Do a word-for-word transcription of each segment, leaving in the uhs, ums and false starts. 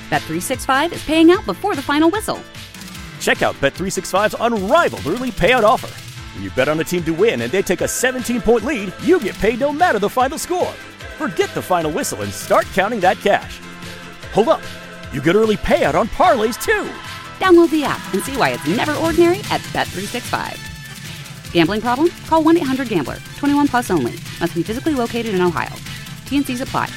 Bet three sixty-five is paying out before the final whistle. Check out Bet three sixty-five's unrivaled early payout offer. When you bet on a team to win and they take a seventeen-point lead, you get paid no matter the final score. Forget the final whistle and start counting that cash. Hold up. You get early payout on parlays, too. Download the app and see why it's never ordinary at Bet three sixty-five. Gambling problem? Call one eight hundred gambler. twenty-one plus only. Must be physically located in Ohio. T N Cs apply.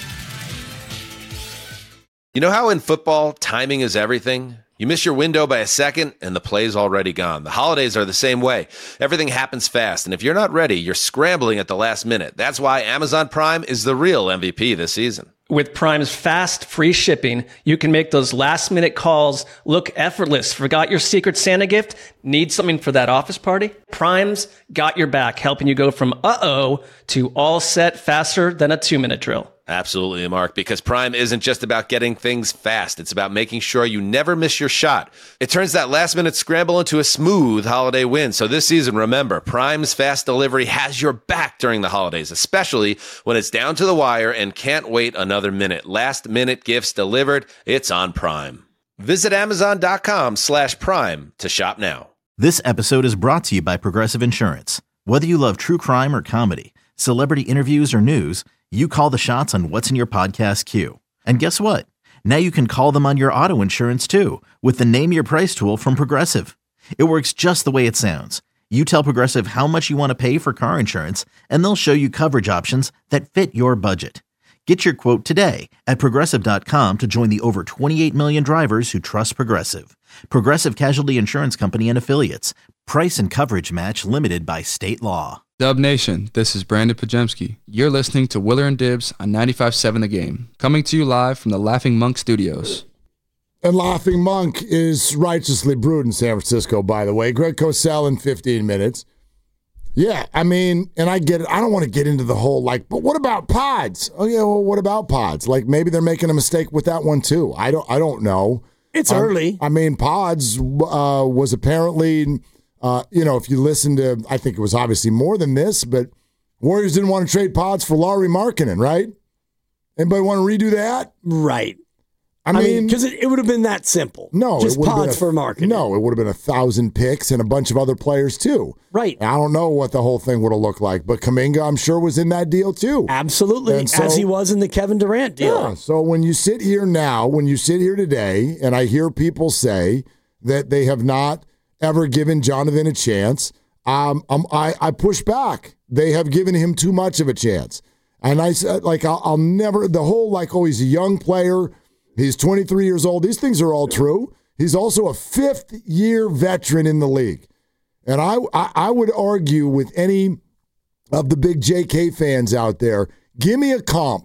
You know how in football, timing is everything? You miss your window by a second, and the play's already gone. The holidays are the same way. Everything happens fast, and if you're not ready, you're scrambling at the last minute. That's why Amazon Prime is the real M V P this season. With Prime's fast, free shipping, you can make those last-minute calls look effortless. Forgot your Secret Santa gift? Need something for that office party? Prime's got your back, helping you go from uh-oh to all set faster than a two-minute drill. Absolutely, Mark, because Prime isn't just about getting things fast. It's about making sure you never miss your shot. It turns that last-minute scramble into a smooth holiday win. So this season, remember, Prime's fast delivery has your back during the holidays, especially when it's down to the wire and can't wait another minute. Last-minute gifts delivered, it's on Prime. Visit Amazon.com slash Prime to shop now. This episode is brought to you by Progressive Insurance. Whether you love true crime or comedy, celebrity interviews or news, you call the shots on what's in your podcast queue. And guess what? Now you can call them on your auto insurance too with the Name Your Price tool from Progressive. It works just the way it sounds. You tell Progressive how much you want to pay for car insurance, and they'll show you coverage options that fit your budget. Get your quote today at Progressive dot com to join the over twenty-eight million drivers who trust Progressive. Progressive Casualty Insurance Company and Affiliates. Price and coverage match limited by state law. Dub Nation, this is Brandon Pajemski. You're listening to Willer and Dibbs on ninety-five point seven The Game, coming to you live from the Laughing Monk Studios. And Laughing Monk is righteously brewed in San Francisco, by the way. Greg Cosell in fifteen minutes. Yeah, I mean, and I get it. I don't want to get into the whole, like, but what about pods? Oh, yeah, well, what about pods? Like, maybe they're making a mistake with that one, too. I don't I don't know. It's um, early. I mean, pods uh, was apparently, uh, you know, if you listen to, I think it was obviously more than this, but Warriors didn't want to trade pods for Lauri Markkanen, right? Anybody want to redo that? Right. I mean, because it, it would have been that simple. No, just it would have pods been a, for marketing. No, it would have been a thousand picks and a bunch of other players too. Right. I don't know what the whole thing would have looked like, but Kuminga, I'm sure, was in that deal too. Absolutely, so, as he was in the Kevin Durant deal. Yeah. So when you sit here now, when you sit here today, and I hear people say that they have not ever given Jonathan a chance, um, um I I push back. They have given him too much of a chance, and I said, like, I'll, I'll never the whole like, oh, he's a young player. He's twenty-three years old. These things are all true. He's also a fifth-year veteran in the league. And I, I I would argue with any of the big J K fans out there, give me a comp.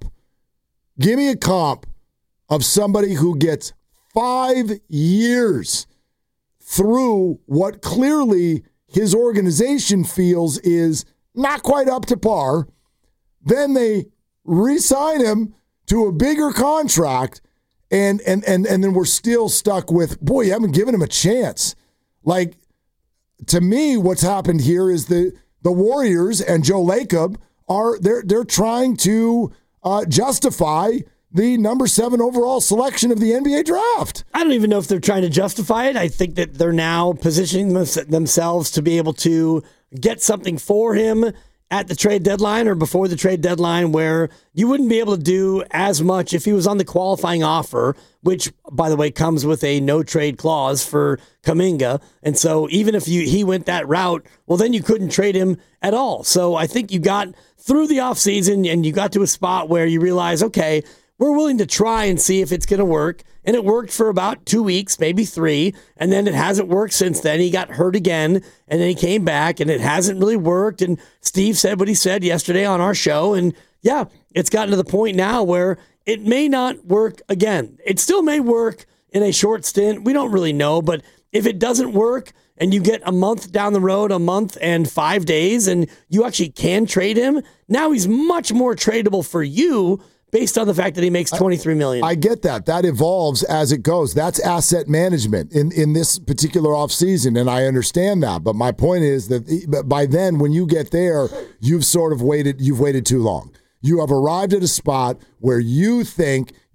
Give me a comp of somebody who gets five years through what clearly his organization feels is not quite up to par. Then they re-sign him to a bigger contract. And and and and then we're still stuck with, boy, you haven't given him a chance. Like, to me, what's happened here is the the Warriors and Joe Lacob are they're they're trying to uh, justify the number seven overall selection of the N B A draft. I don't even know if they're trying to justify it. I think that they're now positioning themselves to be able to get something for him at the trade deadline or before the trade deadline, where you wouldn't be able to do as much if he was on the qualifying offer, which, by the way, comes with a no-trade clause for Kuminga. And so even if you he went that route, well, then you couldn't trade him at all. So I think you got through the offseason and you got to a spot where you realize, okay, we're willing to try and see if it's going to work. And it worked for about two weeks, maybe three. And then it hasn't worked since then. He got hurt again, and then he came back, and it hasn't really worked. And Steve said what he said yesterday on our show. And, yeah, it's gotten to the point now where it may not work again. It still may work in a short stint. We don't really know. But if it doesn't work and you get a month down the road, a month and five days, and you actually can trade him, now he's much more tradable for you based on the fact that he makes twenty-three million dollars. I get that. That evolves as it goes. That's asset management in, in this particular offseason, and I understand that. But my point is that by then, when you get there, you've sort of waited, you've waited too long. You have arrived at a spot where you think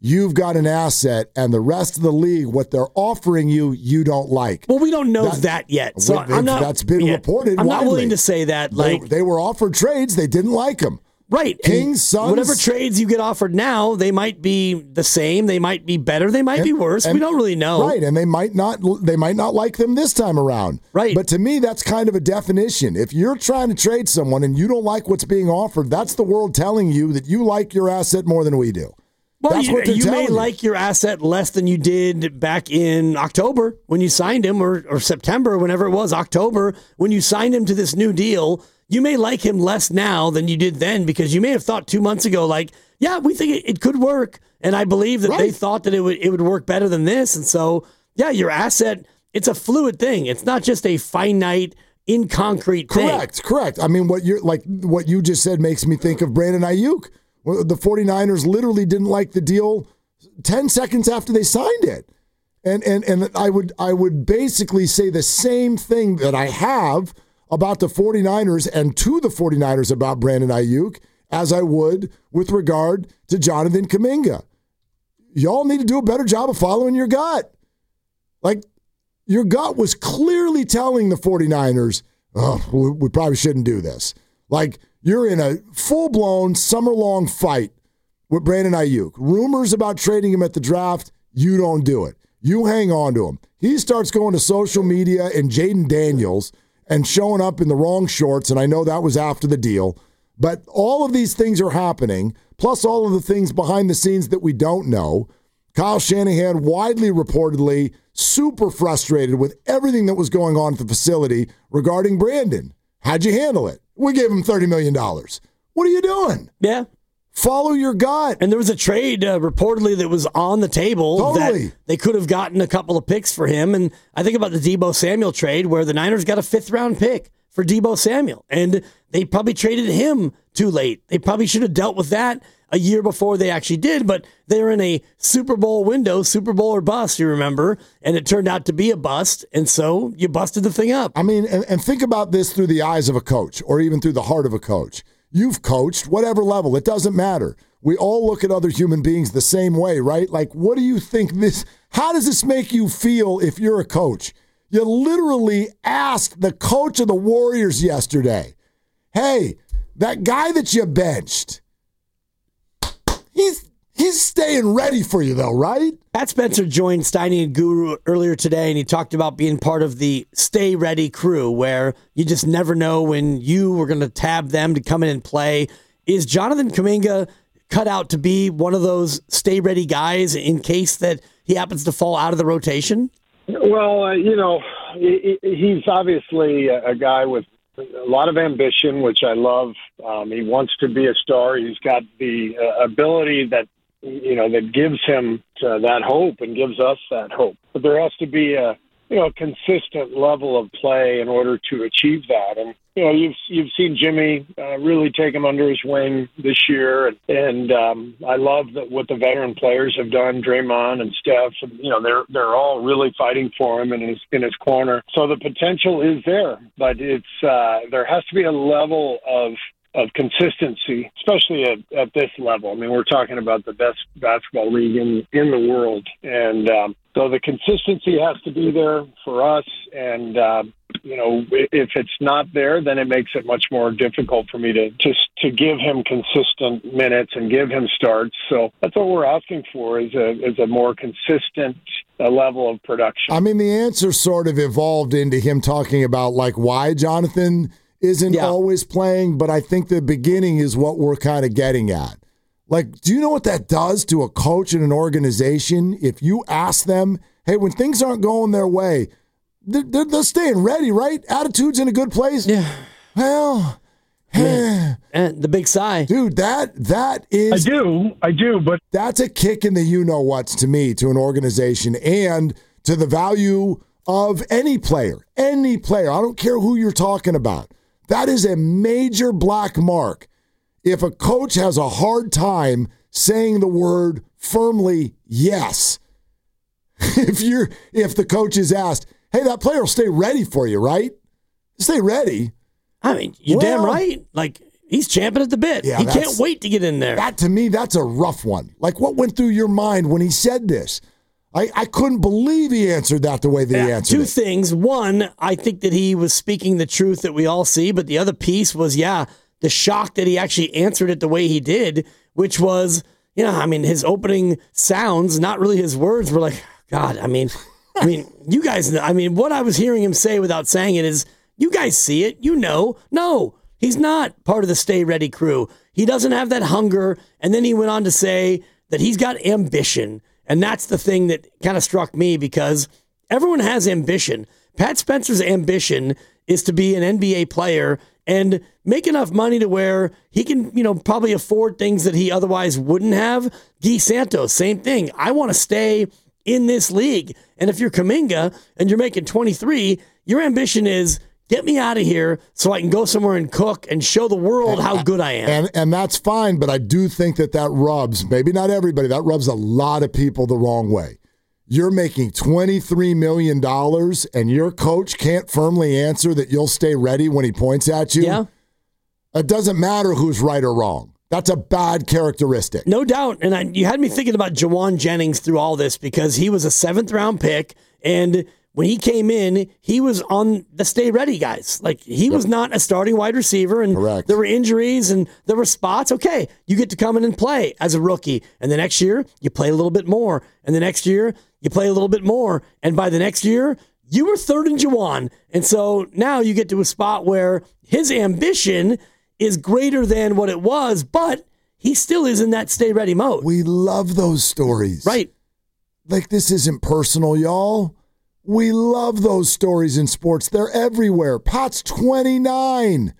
you've got an asset, and the rest of the league, what they're offering you, you don't like. Well, we don't know that, that yet. So I'm not, that's been yeah, reported I'm widely. not willing to say that. Like they, they were offered trades. They didn't like them. Right. Kings, Suns. Whatever trades you get offered now, they might be the same. They might be better. They might and, be worse. And, we don't really know. Right. And they might not they might not like them this time around. Right. But to me, that's kind of a definition. If you're trying to trade someone and you don't like what's being offered, that's the world telling you that you like your asset more than we do. Well, that's you, what they're you may telling like your asset less than you did back in October when you signed him, or, or September, whenever it was, October, when you signed him to this new deal. You may like him less now than you did then, because you may have thought two months ago, like, yeah, we think it, it could work. And I believe that right. they thought that it would it would work better than this. And so, yeah, your asset, it's a fluid thing. It's not just a finite, in concrete thing. Correct, correct. I mean, what you're like what you just said makes me think of Brandon Ayuk. The 49ers literally didn't like the deal ten seconds after they signed it. And and and I would I would basically say the same thing that I have about the 49ers and to the 49ers about Brandon Ayuk as I would with regard to Jonathan Kuminga. Y'all need to do a better job of following your gut. Like, your gut was clearly telling the 49ers, oh, we, we probably shouldn't do this. Like, you're in a full-blown summer-long fight with Brandon Ayuk. Rumors about trading him at the draft, you don't do it. You hang on to him. He starts going to social media and Jaden Daniels and showing up in the wrong shorts, and I know that was after the deal. But all of these things are happening, plus all of the things behind the scenes that we don't know. Kyle Shanahan widely reportedly super frustrated with everything that was going on at the facility regarding Brandon. How'd you handle it? We gave him thirty million dollars. What are you doing? Yeah. Follow your gut. And there was a trade uh, reportedly that was on the table Totally. that they could have gotten a couple of picks for him. And I think about the Deebo Samuel trade where the Niners got a fifth round pick for Deebo Samuel. And they probably traded him too late. They probably should have dealt with that a year before they actually did, but they were in a Super Bowl window, Super Bowl or bust, you remember, and it turned out to be a bust, and so you busted the thing up. I mean, and, and think about this through the eyes of a coach or even through the heart of a coach. You've coached, whatever level, it doesn't matter. We all look at other human beings the same way, right? Like, what do you think this, how does this make you feel if you're a coach? You literally asked the coach of the Warriors yesterday, hey, that guy that you benched, he's he's staying ready for you though, right? Pat Spencer joined Steiny and Guru earlier today, and he talked about being part of the stay ready crew where you just never know when you were going to tab them to come in and play. Is Jonathan Kuminga cut out to be one of those stay ready guys in case that he happens to fall out of the rotation? Well, uh, you know, he, he's obviously a guy with a lot of ambition, which I love. Um, he wants to be a star. He's got the uh, ability that, you know, that gives him uh, that hope and gives us that hope. But there has to be a, you know, consistent level of play in order to achieve that. And, you know, you've you've seen Jimmy uh, really take him under his wing this year. And, and um, I love that what the veteran players have done, Draymond and Steph. And, you know, they're they're all really fighting for him in his, in his corner. So the potential is there. But it's uh, there has to be a level of of consistency, especially at, at this level. I mean, we're talking about the best basketball league in, in the world. And um, so the consistency has to be there for us. And, uh, you know, if it's not there, then it makes it much more difficult for me to just to give him consistent minutes and give him starts. So that's what we're asking for is a, is a more consistent uh, level of production. I mean, the answer sort of evolved into him talking about, like, why Jonathan isn't yeah. always playing, but I think the beginning is what we're kind of getting at. Like, do you know what that does to a coach in an organization if you ask them, hey, when things aren't going their way, they're, they're, they're staying ready, right? Attitude's in a good place? Yeah. Well, yeah. And the big sigh. Dude, that that is... I do, I do, but... That's a kick in the you-know-whats to me, to an organization, and to the value of any player. Any player. I don't care who you're talking about. That is a major black mark if a coach has a hard time saying the word firmly yes. if you're if the coach is asked, hey, that player will stay ready for you, right? Stay ready. I mean, you're well, damn right. Like, he's champing at the bit. Yeah, he that's- can't wait to get in there. That, to me, that's a rough one. Like, what went through your mind when he said this? I, I couldn't believe he answered that the way that he Yeah, answered two it. things. One, I think that he was speaking the truth that we all see, but the other piece was, yeah, the shock that he actually answered it the way he did, which was, you know, I mean, his opening sounds, not really his words, were like, God, I mean, I mean, you guys, I mean, what I was hearing him say without saying it is, you guys see it, you know. No, he's not part of the Stay Ready crew. He doesn't have that hunger. And then he went on to say that he's got ambition. And that's the thing that kind of struck me, because everyone has ambition. Pat Spencer's ambition is to be an N B A player and make enough money to where he can, you know, probably afford things that he otherwise wouldn't have. Guy Santos, same thing. I want to stay in this league. And if you're Kuminga and you're making twenty-three, your ambition is get me out of here so I can go somewhere and cook and show the world and, how good I am. And and that's fine, but I do think that that rubs, maybe not everybody, that rubs a lot of people the wrong way. You're making twenty-three million dollars and your coach can't firmly answer that you'll stay ready when he points at you. Yeah. It doesn't matter who's right or wrong. That's a bad characteristic. No doubt. And I, you had me thinking about Jawan Jennings through all this, because he was a seventh round pick, and when he came in, he was on the Stay Ready guys. Like, he yep. was not a starting wide receiver, and Correct. There were injuries and there were spots. Okay, you get to come in and play as a rookie. And the next year, you play a little bit more. And the next year, you play a little bit more. And by the next year, you were third in Jawan. And so now you get to a spot where his ambition is greater than what it was, but he still is in that Stay Ready mode. We love those stories. Right. Like, this isn't personal, y'all. We love those stories in sports. They're everywhere. Pat's twenty-nine.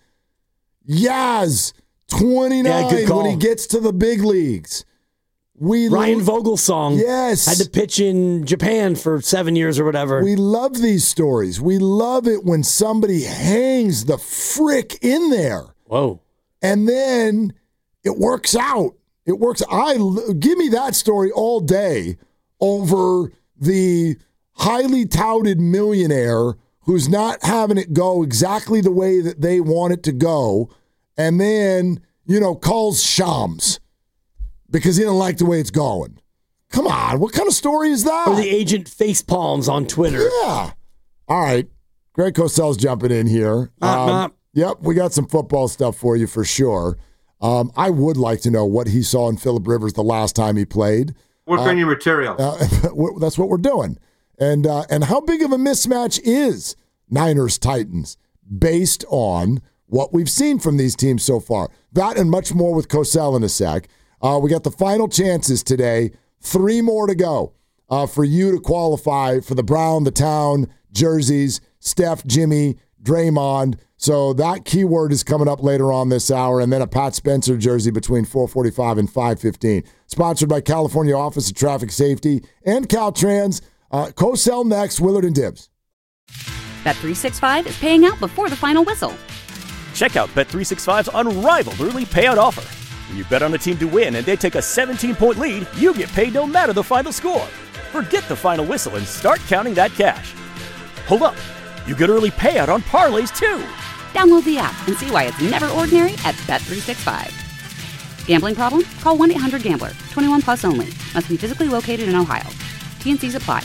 Yaz, twenty-nine yeah, good call. when he gets to the big leagues. We Ryan lo- Vogelsong yes. had to pitch in Japan for seven years or whatever. We love these stories. We love it when somebody hangs the frick in there. Whoa. And then it works out. It works. I give me that story all day over the highly touted millionaire who's not having it go exactly the way that they want it to go, and then, you know, calls Shams because he didn't like the way it's going. Come on, what kind of story is that? Or the agent face palms on Twitter. Yeah. All right. Greg Cosell's jumping in here. Mop, um, mop. Yep, we got some football stuff for you for sure. Um, I would like to know what he saw in Phillip Rivers the last time he played. Work uh, on your material. Uh, that's what we're doing. And uh, and how big of a mismatch is Niners-Titans based on what we've seen from these teams so far? That and much more with Cosell in a sec. Uh, we got the final chances today. Three more to go uh, for you to qualify for the Brown, the Town, jerseys, Steph, Jimmy, Draymond. So that keyword is coming up later on this hour, and then a Pat Spencer jersey between four forty-five and five fifteen. Sponsored by California Office of Traffic Safety and Caltrans. Uh, Cosell next, Willard and Dibs. Bet three sixty-five is paying out before the final whistle. Check out Bet three sixty-five's unrivaled early payout offer. When you bet on a team to win and they take a seventeen-point lead, you get paid no matter the final score. Forget the final whistle and start counting that cash. Hold up. You get early payout on parlays, too. Download the app and see why it's never ordinary at Bet three sixty-five. Gambling problem? Call one eight hundred gambler. twenty-one plus only. Must be physically located in Ohio. T N Cs apply.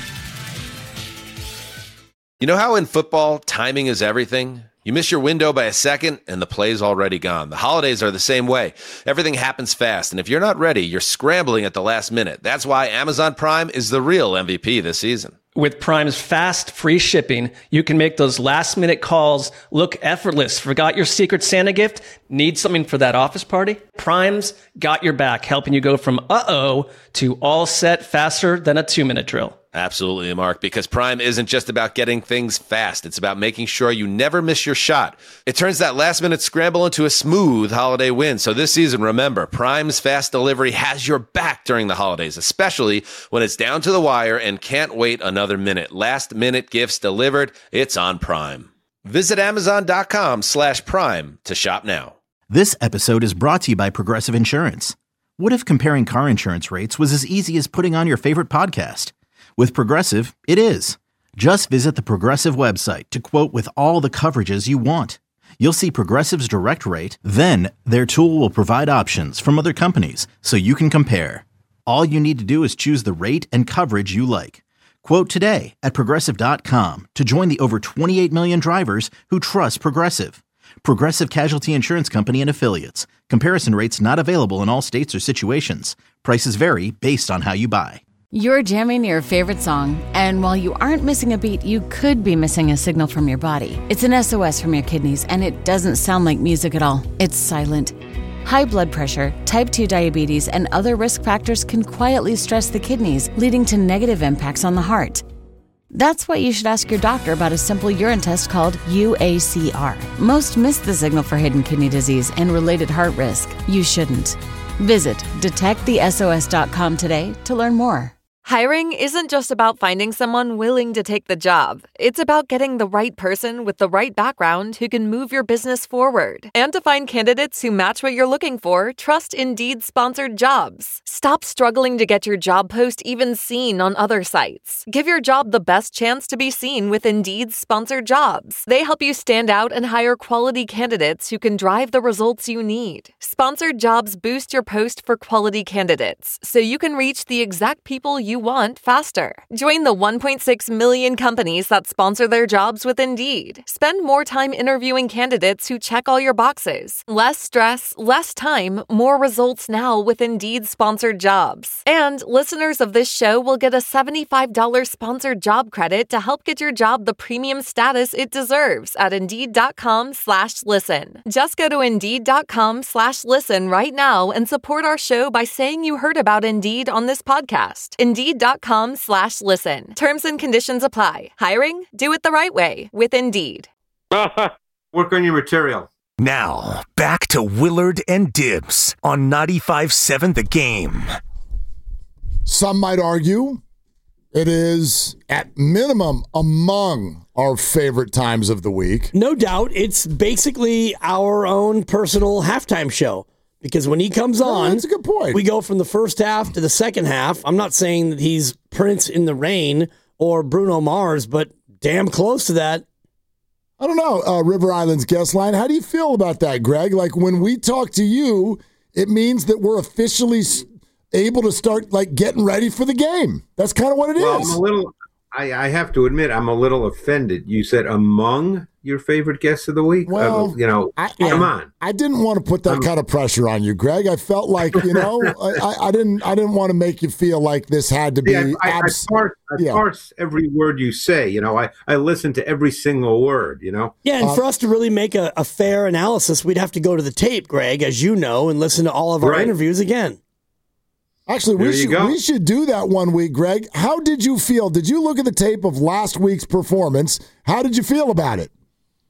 You know how in football, timing is everything? You miss your window by a second, and the play's already gone. The holidays are the same way. Everything happens fast, and if you're not ready, you're scrambling at the last minute. That's why Amazon Prime is the real M V P this season. With Prime's fast, free shipping, you can make those last-minute calls look effortless. Forgot your Secret Santa gift? Need something for that office party? Prime's got your back, helping you go from uh-oh to all set faster than a two-minute drill. Absolutely, Mark, because Prime isn't just about getting things fast. It's about making sure you never miss your shot. It turns that last-minute scramble into a smooth holiday win. So this season, remember, Prime's fast delivery has your back during the holidays, especially when it's down to the wire and can't wait another minute. Last-minute gifts delivered, it's on Prime. Visit Amazon.com slash Prime to shop now. This episode is brought to you by Progressive Insurance. What if comparing car insurance rates was as easy as putting on your favorite podcast? With Progressive, it is. Just visit the Progressive website to quote with all the coverages you want. You'll see Progressive's direct rate, then their tool will provide options from other companies so you can compare. All you need to do is choose the rate and coverage you like. Quote today at Progressive dot com to join the over twenty-eight million drivers who trust Progressive. Progressive Casualty Insurance Company and Affiliates. Comparison rates not available in all states or situations. Prices vary based on how you buy. You're jamming your favorite song, and while you aren't missing a beat, you could be missing a signal from your body. It's an S O S from your kidneys, and it doesn't sound like music at all. It's silent. High blood pressure, type two diabetes, and other risk factors can quietly stress the kidneys, leading to negative impacts on the heart. That's why you should ask your doctor about a simple urine test called U A C R. Most miss the signal for hidden kidney disease and related heart risk. You shouldn't. Visit detect the S O S dot com today to learn more. Hiring isn't just about finding someone willing to take the job. It's about getting the right person with the right background who can move your business forward. And to find candidates who match what you're looking for, trust Indeed-sponsored jobs. Stop struggling to get your job post even seen on other sites. Give your job the best chance to be seen with Indeed-sponsored jobs. They help you stand out and hire quality candidates who can drive the results you need. Sponsored jobs boost your post for quality candidates, so you can reach the exact people you want faster. Join the one point six million companies that sponsor their jobs with Indeed. Spend more time interviewing candidates who check all your boxes. Less stress, less time, more results now with Indeed-sponsored jobs. And listeners of this show will get a seventy-five dollars sponsored job credit to help get your job the premium status it deserves at Indeed.com slash listen. Just go to Indeed.com slash listen right now and support our show by saying you heard about Indeed on this podcast. Indeed.com slash listen. Terms and conditions apply. Hiring? Do it the right way with Indeed. Work on your material. Now, back to Willard and Dibs on ninety-five seven The Game. Some might argue it is, at minimum, among our favorite times of the week. No doubt. It's basically our own personal halftime show. Because when he comes on, no, that's a good point. We go from the first half to the second half. I'm not saying that he's Prince in the Rain or Bruno Mars, but damn close to that. I don't know, uh, River Island's guest line. How do you feel about that, Greg? Like, when we talk to you, it means that we're officially able to start, like, getting ready for the game. That's kind of what it well, is. I'm a little, I, I have to admit, I'm a little offended. You said among your favorite guests of the week? Well, uh, you know, I, come I, on. I didn't want to put that um, kind of pressure on you, Greg. I felt like, you know, I, I didn't I didn't want to make you feel like this had to be. Yeah, I, abs- I, parse, I yeah. parse every word you say. You know, I, I listen to every single word, you know. Yeah, and uh, for us to really make a, a fair analysis, we'd have to go to the tape, Greg, as you know, and listen to all of our right. interviews again. Actually, we should, we should do that one week, Greg. How did you feel? Did you look at the tape of last week's performance? How did you feel about it?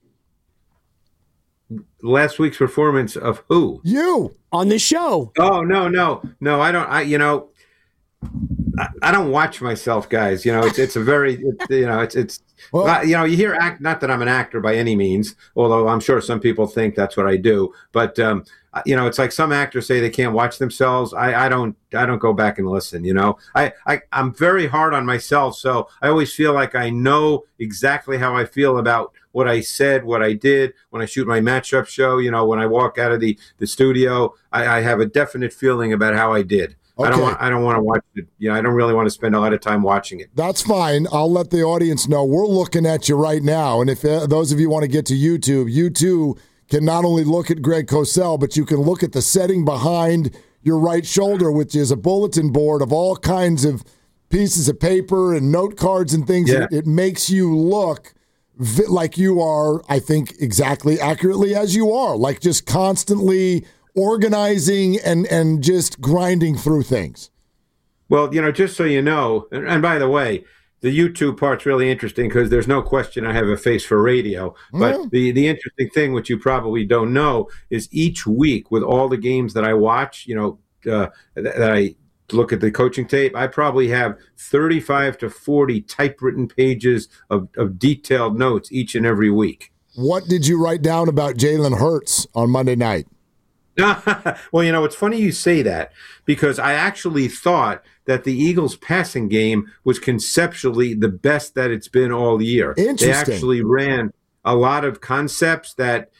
Last week's performance of who? You on this show. Oh, no, no, no. I don't, I, you know, I, I don't watch myself, guys. You know, it's, it's a very, it, you know, it's, it's, well, you know, you hear act, not that I'm an actor by any means, although I'm sure some people think that's what I do, but, um, you know, it's like some actors say they can't watch themselves. I, I don't, I don't go back and listen, you know, I, I, I'm very hard on myself. So I always feel like I know exactly how I feel about what I said, what I did when I shoot my matchup show. You know, when I walk out of the, the studio, I, I have a definite feeling about how I did. Okay. I don't want. I don't want to watch it. You know, I don't really want to spend a lot of time watching it. That's fine. I'll let the audience know we're looking at you right now. And if uh, those of you want to get to YouTube, you too can not only look at Greg Cosell, but you can look at the setting behind your right shoulder, which is a bulletin board of all kinds of pieces of paper and note cards and things. Yeah. It, it makes you look vi- like you are, I think, exactly accurately as you are, like just constantly organizing and, and just grinding through things. Well, you know, just so you know, and, and by the way, the YouTube part's really interesting because there's no question I have a face for radio. But mm. the, the interesting thing, which you probably don't know, is each week with all the games that I watch, you know, uh, that, that I look at the coaching tape, I probably have thirty-five to forty typewritten pages of, of detailed notes each and every week. What did you write down about Jalen Hurts on Monday night? Well, you know, it's funny you say that because I actually thought that the Eagles' passing game was conceptually the best that it's been all year. Interesting. They actually ran a lot of concepts that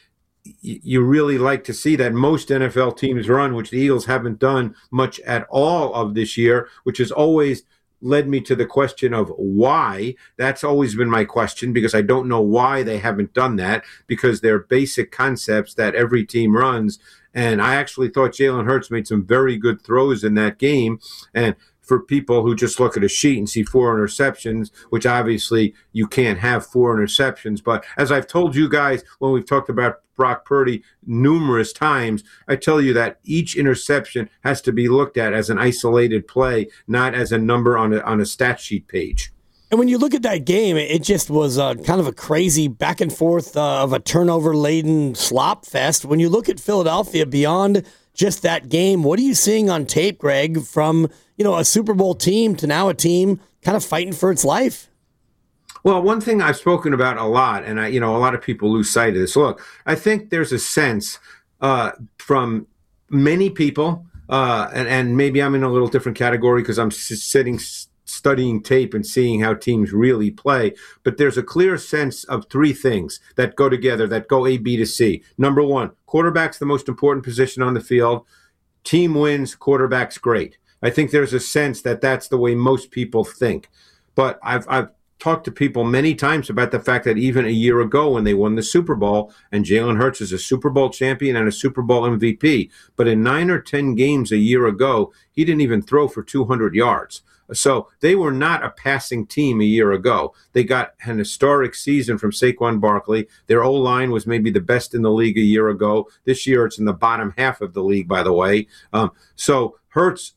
you really like to see that most N F L teams run, which the Eagles haven't done much at all of this year, which has always led me to the question of why. That's always been my question, because I don't know why they haven't done that, because they're basic concepts that every team runs. And I actually thought Jalen Hurts made some very good throws in that game. And for people who just look at a sheet and see four interceptions, which obviously you can't have four interceptions. But as I've told you guys when we've talked about Brock Purdy numerous times, I tell you that each interception has to be looked at as an isolated play, not as a number on a, on a stat sheet page. And when you look at that game, it just was uh, kind of a crazy back and forth uh, of a turnover-laden slop fest. When you look at Philadelphia beyond just that game, what are you seeing on tape, Greg, from you know a Super Bowl team to now a team kind of fighting for its life? Well, one thing I've spoken about a lot, and I, you know, a lot of people lose sight of this. Look, I think there's a sense uh, from many people, uh, and, and maybe I'm in a little different category because I'm sitting studying tape and seeing how teams really play. But there's a clear sense of three things that go together, that go A, B to C. Number one, quarterback's the most important position on the field. Team wins, quarterback's great. I think there's a sense that that's the way most people think. But I've I've talked to people many times about the fact that even a year ago when they won the Super Bowl, and Jalen Hurts is a Super Bowl champion and a Super Bowl M V P, but in nine or ten games a year ago, he didn't even throw for two hundred yards. So they were not a passing team a year ago. They got an historic season from Saquon Barkley. Their O-line was maybe the best in the league a year ago. This year it's in the bottom half of the league, by the way. Um, so Hurts,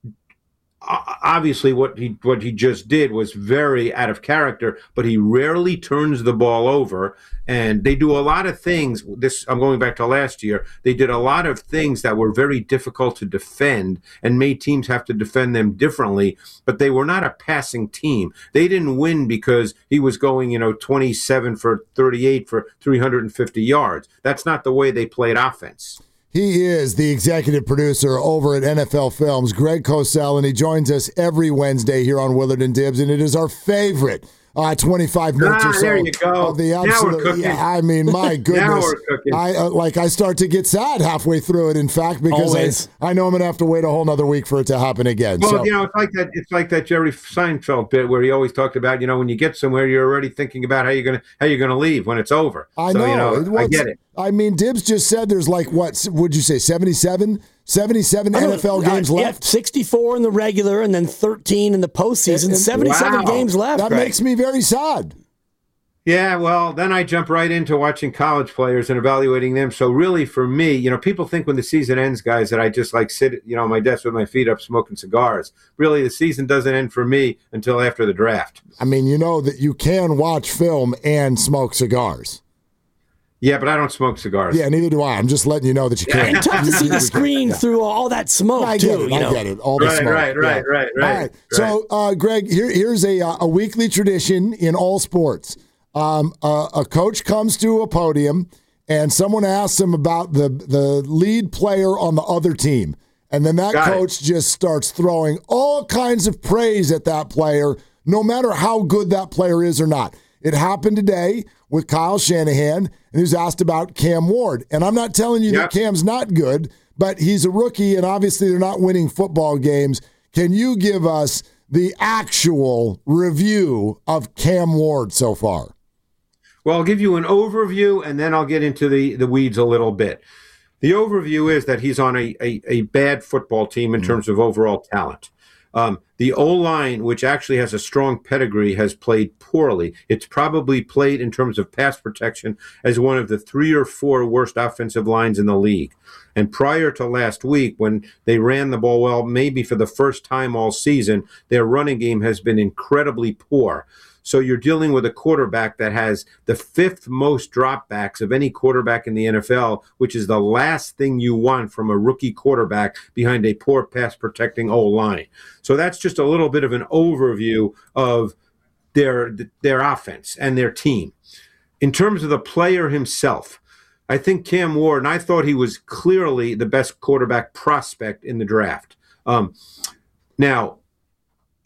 obviously what he what he just did was very out of character, but he rarely turns the ball over. And they do a lot of things. This I'm going back to last year. They did a lot of things that were very difficult to defend and made teams have to defend them differently. But they were not a passing team. They didn't win because he was going, you know, twenty-seven for thirty-eight for three hundred fifty yards. That's not the way they played offense. He is the executive producer over at N F L Films, Greg Cosell, and he joins us every Wednesday here on Willard and Dibs, and it is our favorite uh, twenty-five minutes ah, or so. There you go. Of the now absolute, we're cooking. Yeah, I mean, my goodness. Now we're cooking. I, uh, like, I start to get sad halfway through it, in fact, because I, I know I'm going to have to wait a whole nother week for it to happen again. Well, so. you know, it's like that. It's like that Jerry Seinfeld bit where he always talked about, you know, when you get somewhere, you're already thinking about how you're gonna how you're gonna leave when it's over. I so, know. You know well, I get it. I mean, Dibs just said there's like, what would you say, seventy-seven? seventy-seven N F L games uh, left? Yeah, sixty-four in the regular and then thirteen in the postseason. And, and, seventy-seven wow. games left. That right? makes me very sad. Yeah, well, then I jump right into watching college players and evaluating them. So really for me, you know, people think when the season ends, guys, that I just like sit, you know, on my desk with my feet up smoking cigars. Really, the season doesn't end for me until after the draft. I mean, you know that you can watch film and smoke cigars. Yeah, but I don't smoke cigars. Yeah, neither do I. I'm just letting you know that you can. And tough to see the screen yeah. through all that smoke, I too. Get it, you I know? get it. All the right, smoke. Right, right, yeah. right, right, All right. So, uh, Greg, here, here's a, a weekly tradition in all sports. Um, a, a coach comes to a podium, and someone asks him about the, the lead player on the other team. And then that Got coach it. just starts throwing all kinds of praise at that player, no matter how good that player is or not. It happened today with Kyle Shanahan, and he was asked about Cam Ward. And I'm not telling you yep. that Cam's not good, but he's a rookie, and obviously they're not winning football games. Can you give us the actual review of Cam Ward so far? Well, I'll give you an overview, and then I'll get into the, the weeds a little bit. The overview is that he's on a, a, a bad football team in mm-hmm. terms of overall talent. Um, the O-line, which actually has a strong pedigree, has played poorly. It's probably played in terms of pass protection as one of the three or four worst offensive lines in the league. And prior to last week, when they ran the ball well, maybe for the first time all season, their running game has been incredibly poor. So you're dealing with a quarterback that has the fifth most dropbacks of any quarterback in the N F L, which is the last thing you want from a rookie quarterback behind a poor pass-protecting O-line. So that's just a little bit of an overview of their their offense and their team. In terms of the player himself, I think Cam Ward, and I thought he was clearly the best quarterback prospect in the draft. Um, now,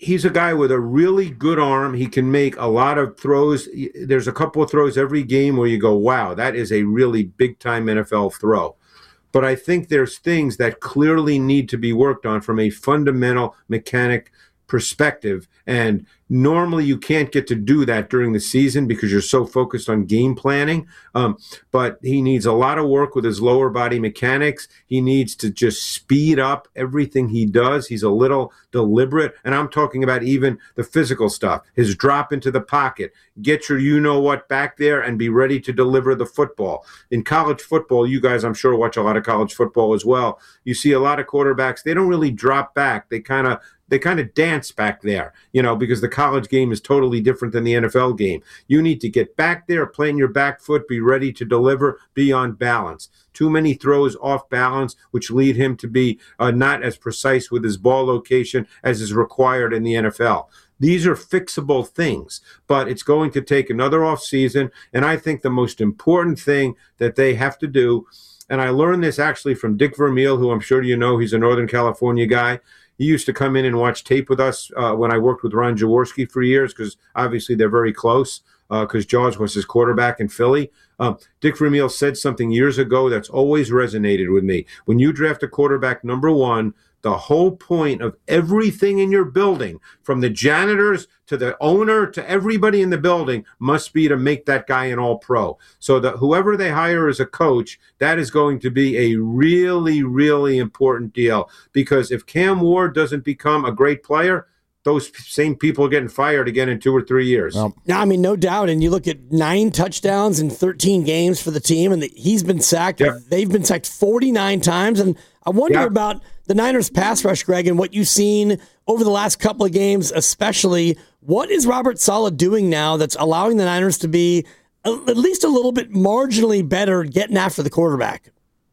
he's a guy with a really good arm. He can make a lot of throws. There's a couple of throws every game where you go, wow, that is a really big-time N F L throw. But I think there's things that clearly need to be worked on from a fundamental mechanic perspective. And normally you can't get to do that during the season because you're so focused on game planning. Um, but he needs a lot of work with his lower body mechanics. He needs to just speed up everything he does. He's a little deliberate. And I'm talking about even the physical stuff, his drop into the pocket, get your you-know-what back there and be ready to deliver the football. In college football, you guys, I'm sure, watch a lot of college football as well. You see a lot of quarterbacks, they don't really drop back. They kind of They kind of dance back there, you know, because the college game is totally different than the N F L game. You need to get back there, plant your back foot, be ready to deliver, be on balance. Too many throws off balance, which lead him to be uh, not as precise with his ball location as is required in the N F L. These are fixable things, but it's going to take another offseason. And I think the most important thing that they have to do, and I learned this actually from Dick Vermeil, who I'm sure you know, he's a Northern California guy. He used to come in and watch tape with us uh, when I worked with Ron Jaworski for years, because obviously they're very close, because uh, Jaws was his quarterback in Philly. Um, Dick Vermeil said something years ago that's always resonated with me. When you draft a quarterback number one, the whole point of everything in your building, from the janitors to the owner to everybody in the building, must be to make that guy an all-pro. So that whoever they hire as a coach, that is going to be a really, really important deal. Because if Cam Ward doesn't become a great player, those same people are getting fired again in two or three years. Well, no, I mean, no doubt. And you look at nine touchdowns in thirteen games for the team, and the, he's been sacked. Yep. They've been sacked forty-nine times. And I wonder yep. about the Niners pass rush, Greg, and what you've seen over the last couple of games, especially. What is Robert Saleh doing now that's allowing the Niners to be a, at least a little bit marginally better getting after the quarterback?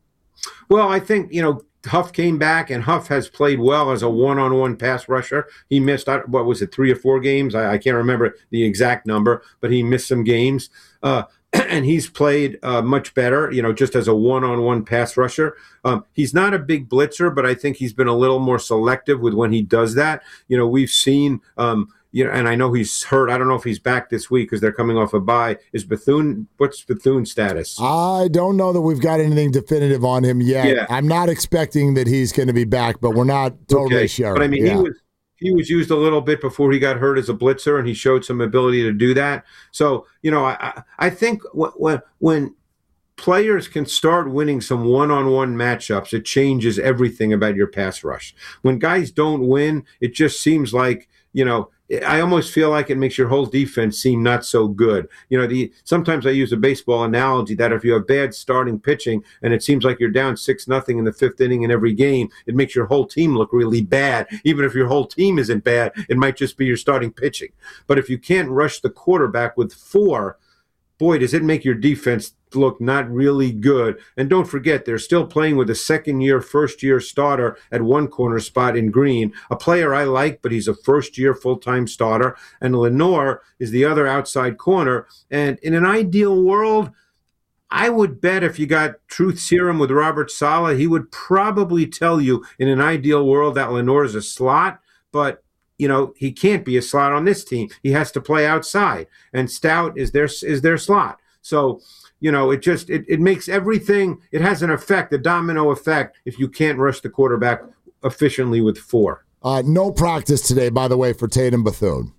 Well, I think, you know, Huff came back, and Huff has played well as a one-on-one pass rusher. He missed, what was it, three or four games? I, I can't remember the exact number, but he missed some games. Uh, and he's played uh, much better, you know, just as a one-on-one pass rusher. Um, he's not a big blitzer, but I think he's been a little more selective with when he does that. You know, we've seen um, – You know, and I know he's hurt. I don't know if he's back this week because they're coming off a bye. Is Bethune? What's Bethune's status? I don't know that we've got anything definitive on him yet. Yeah. I'm not expecting that he's going to be back, but we're not totally okay. sure. But I mean, yeah. he was he was used a little bit before he got hurt as a blitzer, and he showed some ability to do that. So, you know, I I think when when players can start winning some one-on-one matchups, it changes everything about your pass rush. When guys don't win, it just seems like, you know, I almost feel like it makes your whole defense seem not so good. You know, the sometimes I use a baseball analogy that if you have bad starting pitching and it seems like you're down six nothing in the fifth inning in every game, it makes your whole team look really bad. Even if your whole team isn't bad, it might just be your starting pitching. But if you can't rush the quarterback with four, boy, does it make your defense look not really good. And don't forget, they're still playing with a second-year, first-year starter at one corner spot in Green, a player I like, but he's a first-year full-time starter. And Lenoir is the other outside corner. And in an ideal world, I would bet if you got truth serum with Robert Saleh, he would probably tell you in an ideal world that Lenoir is a slot, but you know, he can't be a slot on this team. He has to play outside, and Stout is their is their slot. So, you know, it just it, it makes everything. It has an effect, a domino effect, if you can't rush the quarterback efficiently with four. Uh, no practice today, by the way, for Tatum Bethune.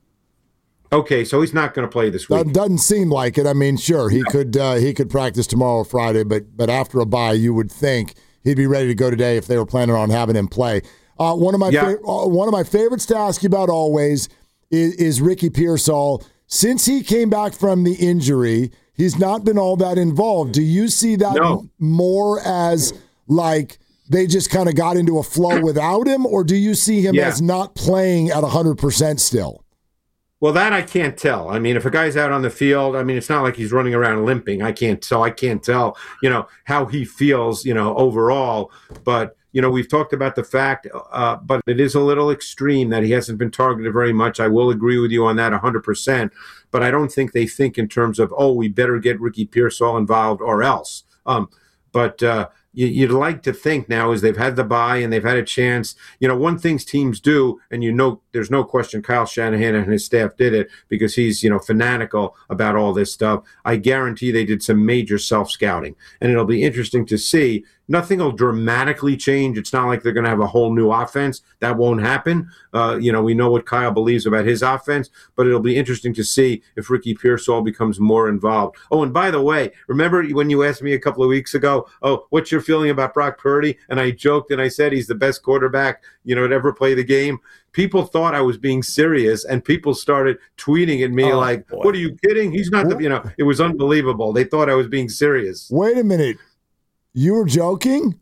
Okay, so he's not going to play this week. That doesn't seem like it. I mean, sure, he no. could uh, he could practice tomorrow or Friday, but but after a bye, you would think he'd be ready to go today if they were planning on having him play. Uh, one of my yeah. fa- uh, one of my favorites to ask you about always is, is Ricky Pearsall. Since he came back from the injury, he's not been all that involved. Do you see that no. m- more as like they just kind of got into a flow without him, or do you see him yeah. as not playing at one hundred percent still? Well, that I can't tell. I mean, if a guy's out on the field, I mean, it's not like he's running around limping. I can't, so I can't tell, you know, how he feels, you know, overall. But you know, we've talked about the fact, uh, but it is a little extreme that he hasn't been targeted very much. I will agree with you on that one hundred percent. But I don't think they think in terms of, oh, we better get Ricky Pearsall involved or else. Um, but uh, you, you'd like to think now as they've had the bye and they've had a chance. You know, one thing teams do, and you know there's no question Kyle Shanahan and his staff did it because he's, you know, fanatical about all this stuff. I guarantee they did some major self-scouting, and it'll be interesting to see. Nothing will dramatically change. It's not like they're going to have a whole new offense. That won't happen. Uh, you know, we know what Kyle believes about his offense, but it'll be interesting to see if Ricky Pearsall becomes more involved. Oh, and by the way, remember when you asked me a couple of weeks ago, oh, what's your feeling about Brock Purdy? And I joked and I said he's the best quarterback, you know, to ever play the game. People thought I was being serious, and people started tweeting at me oh, like, boy. what are you kidding? He's not the, you know, it was unbelievable. They thought I was being serious. Wait a minute. You were joking?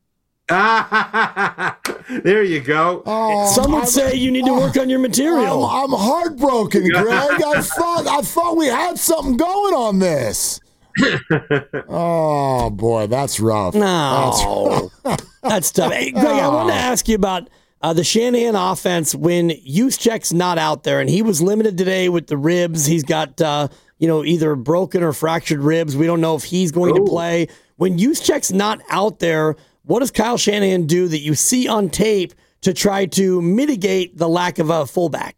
There you go. Oh, Some would I'm, say you need to work on your material. I'm, I'm heartbroken, Greg. I thought I thought we had something going on this. Oh boy, that's rough. No, that's, rough. That's tough. Hey, Greg, I want to ask you about uh, the Shanahan offense when Juszczyk's not out there, and he was limited today with the ribs. He's got uh, you know either broken or fractured ribs. We don't know if he's going Ooh. to play. When Juszczyk's not out there, what does Kyle Shanahan do that you see on tape to try to mitigate the lack of a fullback?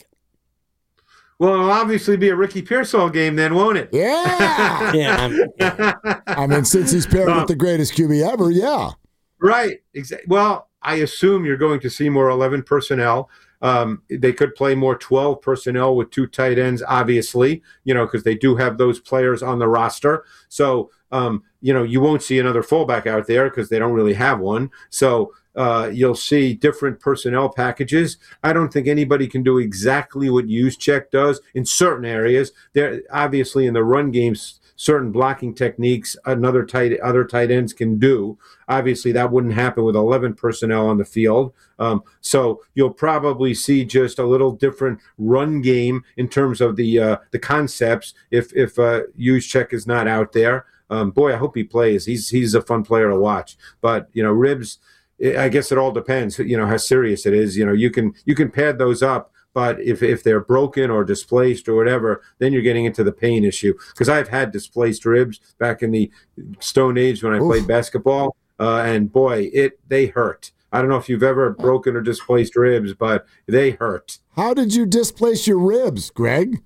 Well, it'll obviously be a Ricky Pearsall game then, won't it? Yeah. yeah, yeah. I mean, since he's paired um, with the greatest Q B ever, yeah. Right. Exactly. Well, I assume you're going to see more eleven personnel. Um, they could play more twelve personnel with two tight ends, obviously, you know, because they do have those players on the roster. So, um, you know, you won't see another fullback out there because they don't really have one. So uh, you'll see different personnel packages. I don't think anybody can do exactly what Juszczyk does in certain areas. There, obviously, in the run games, certain blocking techniques another tight other tight ends can do. Obviously, that wouldn't happen with eleven personnel on the field. Um, so you'll probably see just a little different run game in terms of the uh, the concepts if if uh, Juszczyk is not out there. Um, boy, I hope he plays. He's he's a fun player to watch. But you know, ribs. I guess it all depends. You know how serious it is. You know, you can you can pad those up. But if, if they're broken or displaced or whatever, then you're getting into the pain issue. Because I've had displaced ribs back in the Stone Age when I Oof. played basketball, uh, and boy, it they hurt. I don't know if you've ever broken or displaced ribs, but they hurt. How did you displace your ribs, Greg?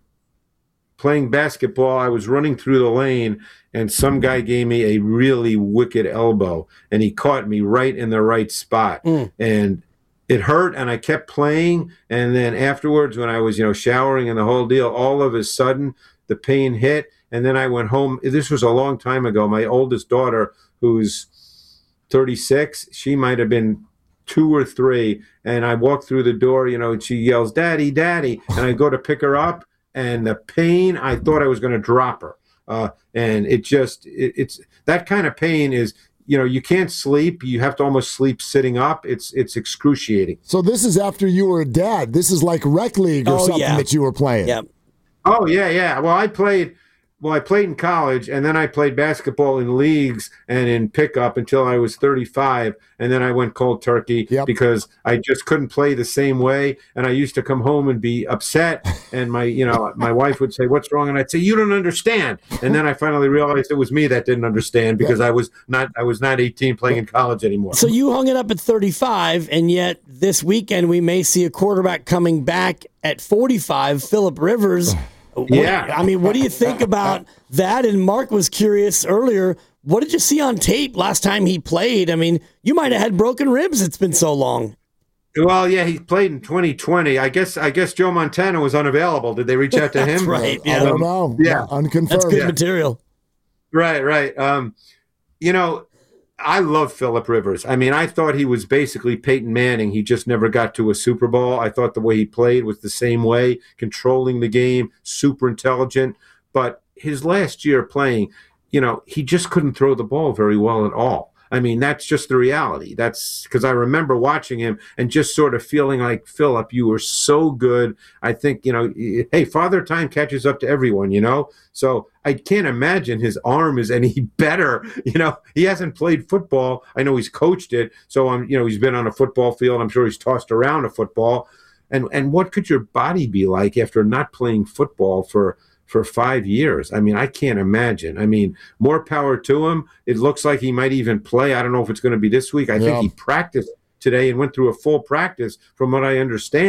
Playing basketball, I was running through the lane, and some guy gave me a really wicked elbow, and he caught me right in the right spot. Mm. And it hurt, and I kept playing, and then afterwards when I was, you know, showering and the whole deal, all of a sudden the pain hit, and then I went home. This was a long time ago. My oldest daughter, who's thirty-six, she might have been two or three, and I walked through the door, you know, and she yells, "Daddy, Daddy," and I go to pick her up, and the pain, I thought I was going to drop her. Uh, and it just, it, it's that kind of pain is, you know, you can't sleep. You have to almost sleep sitting up. It's it's excruciating. So this is after you were a dad. This is like rec league or oh, something yeah. that you were playing. Yeah. Oh, yeah, yeah. Well, I played well, I played in college, and then I played basketball in leagues and in pickup until I was thirty-five, and then I went cold turkey yep. because I just couldn't play the same way, and I used to come home and be upset, and my, you know, my wife would say, "What's wrong?" And I'd say, "You don't understand." And then I finally realized it was me that didn't understand because yep. I was not I was not eighteen playing in college anymore. So you hung it up at thirty-five, and yet this weekend we may see a quarterback coming back at forty-five, Phillip Rivers. Yeah. What, I mean, what do you think about that? And Mark was curious earlier. What did you see on tape last time he played? I mean, you might have had broken ribs. It's been so long. Well, yeah, he played in twenty twenty. I guess I guess Joe Montana was unavailable. Did they reach out to him? That's right. Yeah. I don't know. Yeah. Unconfirmed. That's good yeah. material. Right, right. Um, you know, I love Phillip Rivers. I mean, I thought he was basically Peyton Manning. He just never got to a Super Bowl. I thought the way he played was the same way, controlling the game, super intelligent. But his last year playing, you know, he just couldn't throw the ball very well at all. I mean, that's just the reality. That's because I remember watching him and just sort of feeling like, Phillip, you were so good. I think, you know, hey, Father Time catches up to everyone, you know? So I can't imagine his arm is any better. You know, he hasn't played football. I know he's coached it. So, I'm, you know, he's been on a football field. I'm sure he's tossed around a football. And, and what could your body be like after not playing football for for five years. I mean, I can't imagine. I mean, more power to him. It looks like he might even play. I don't know if it's going to be this week. I yeah. think he practiced today and went through a full practice from what I understand.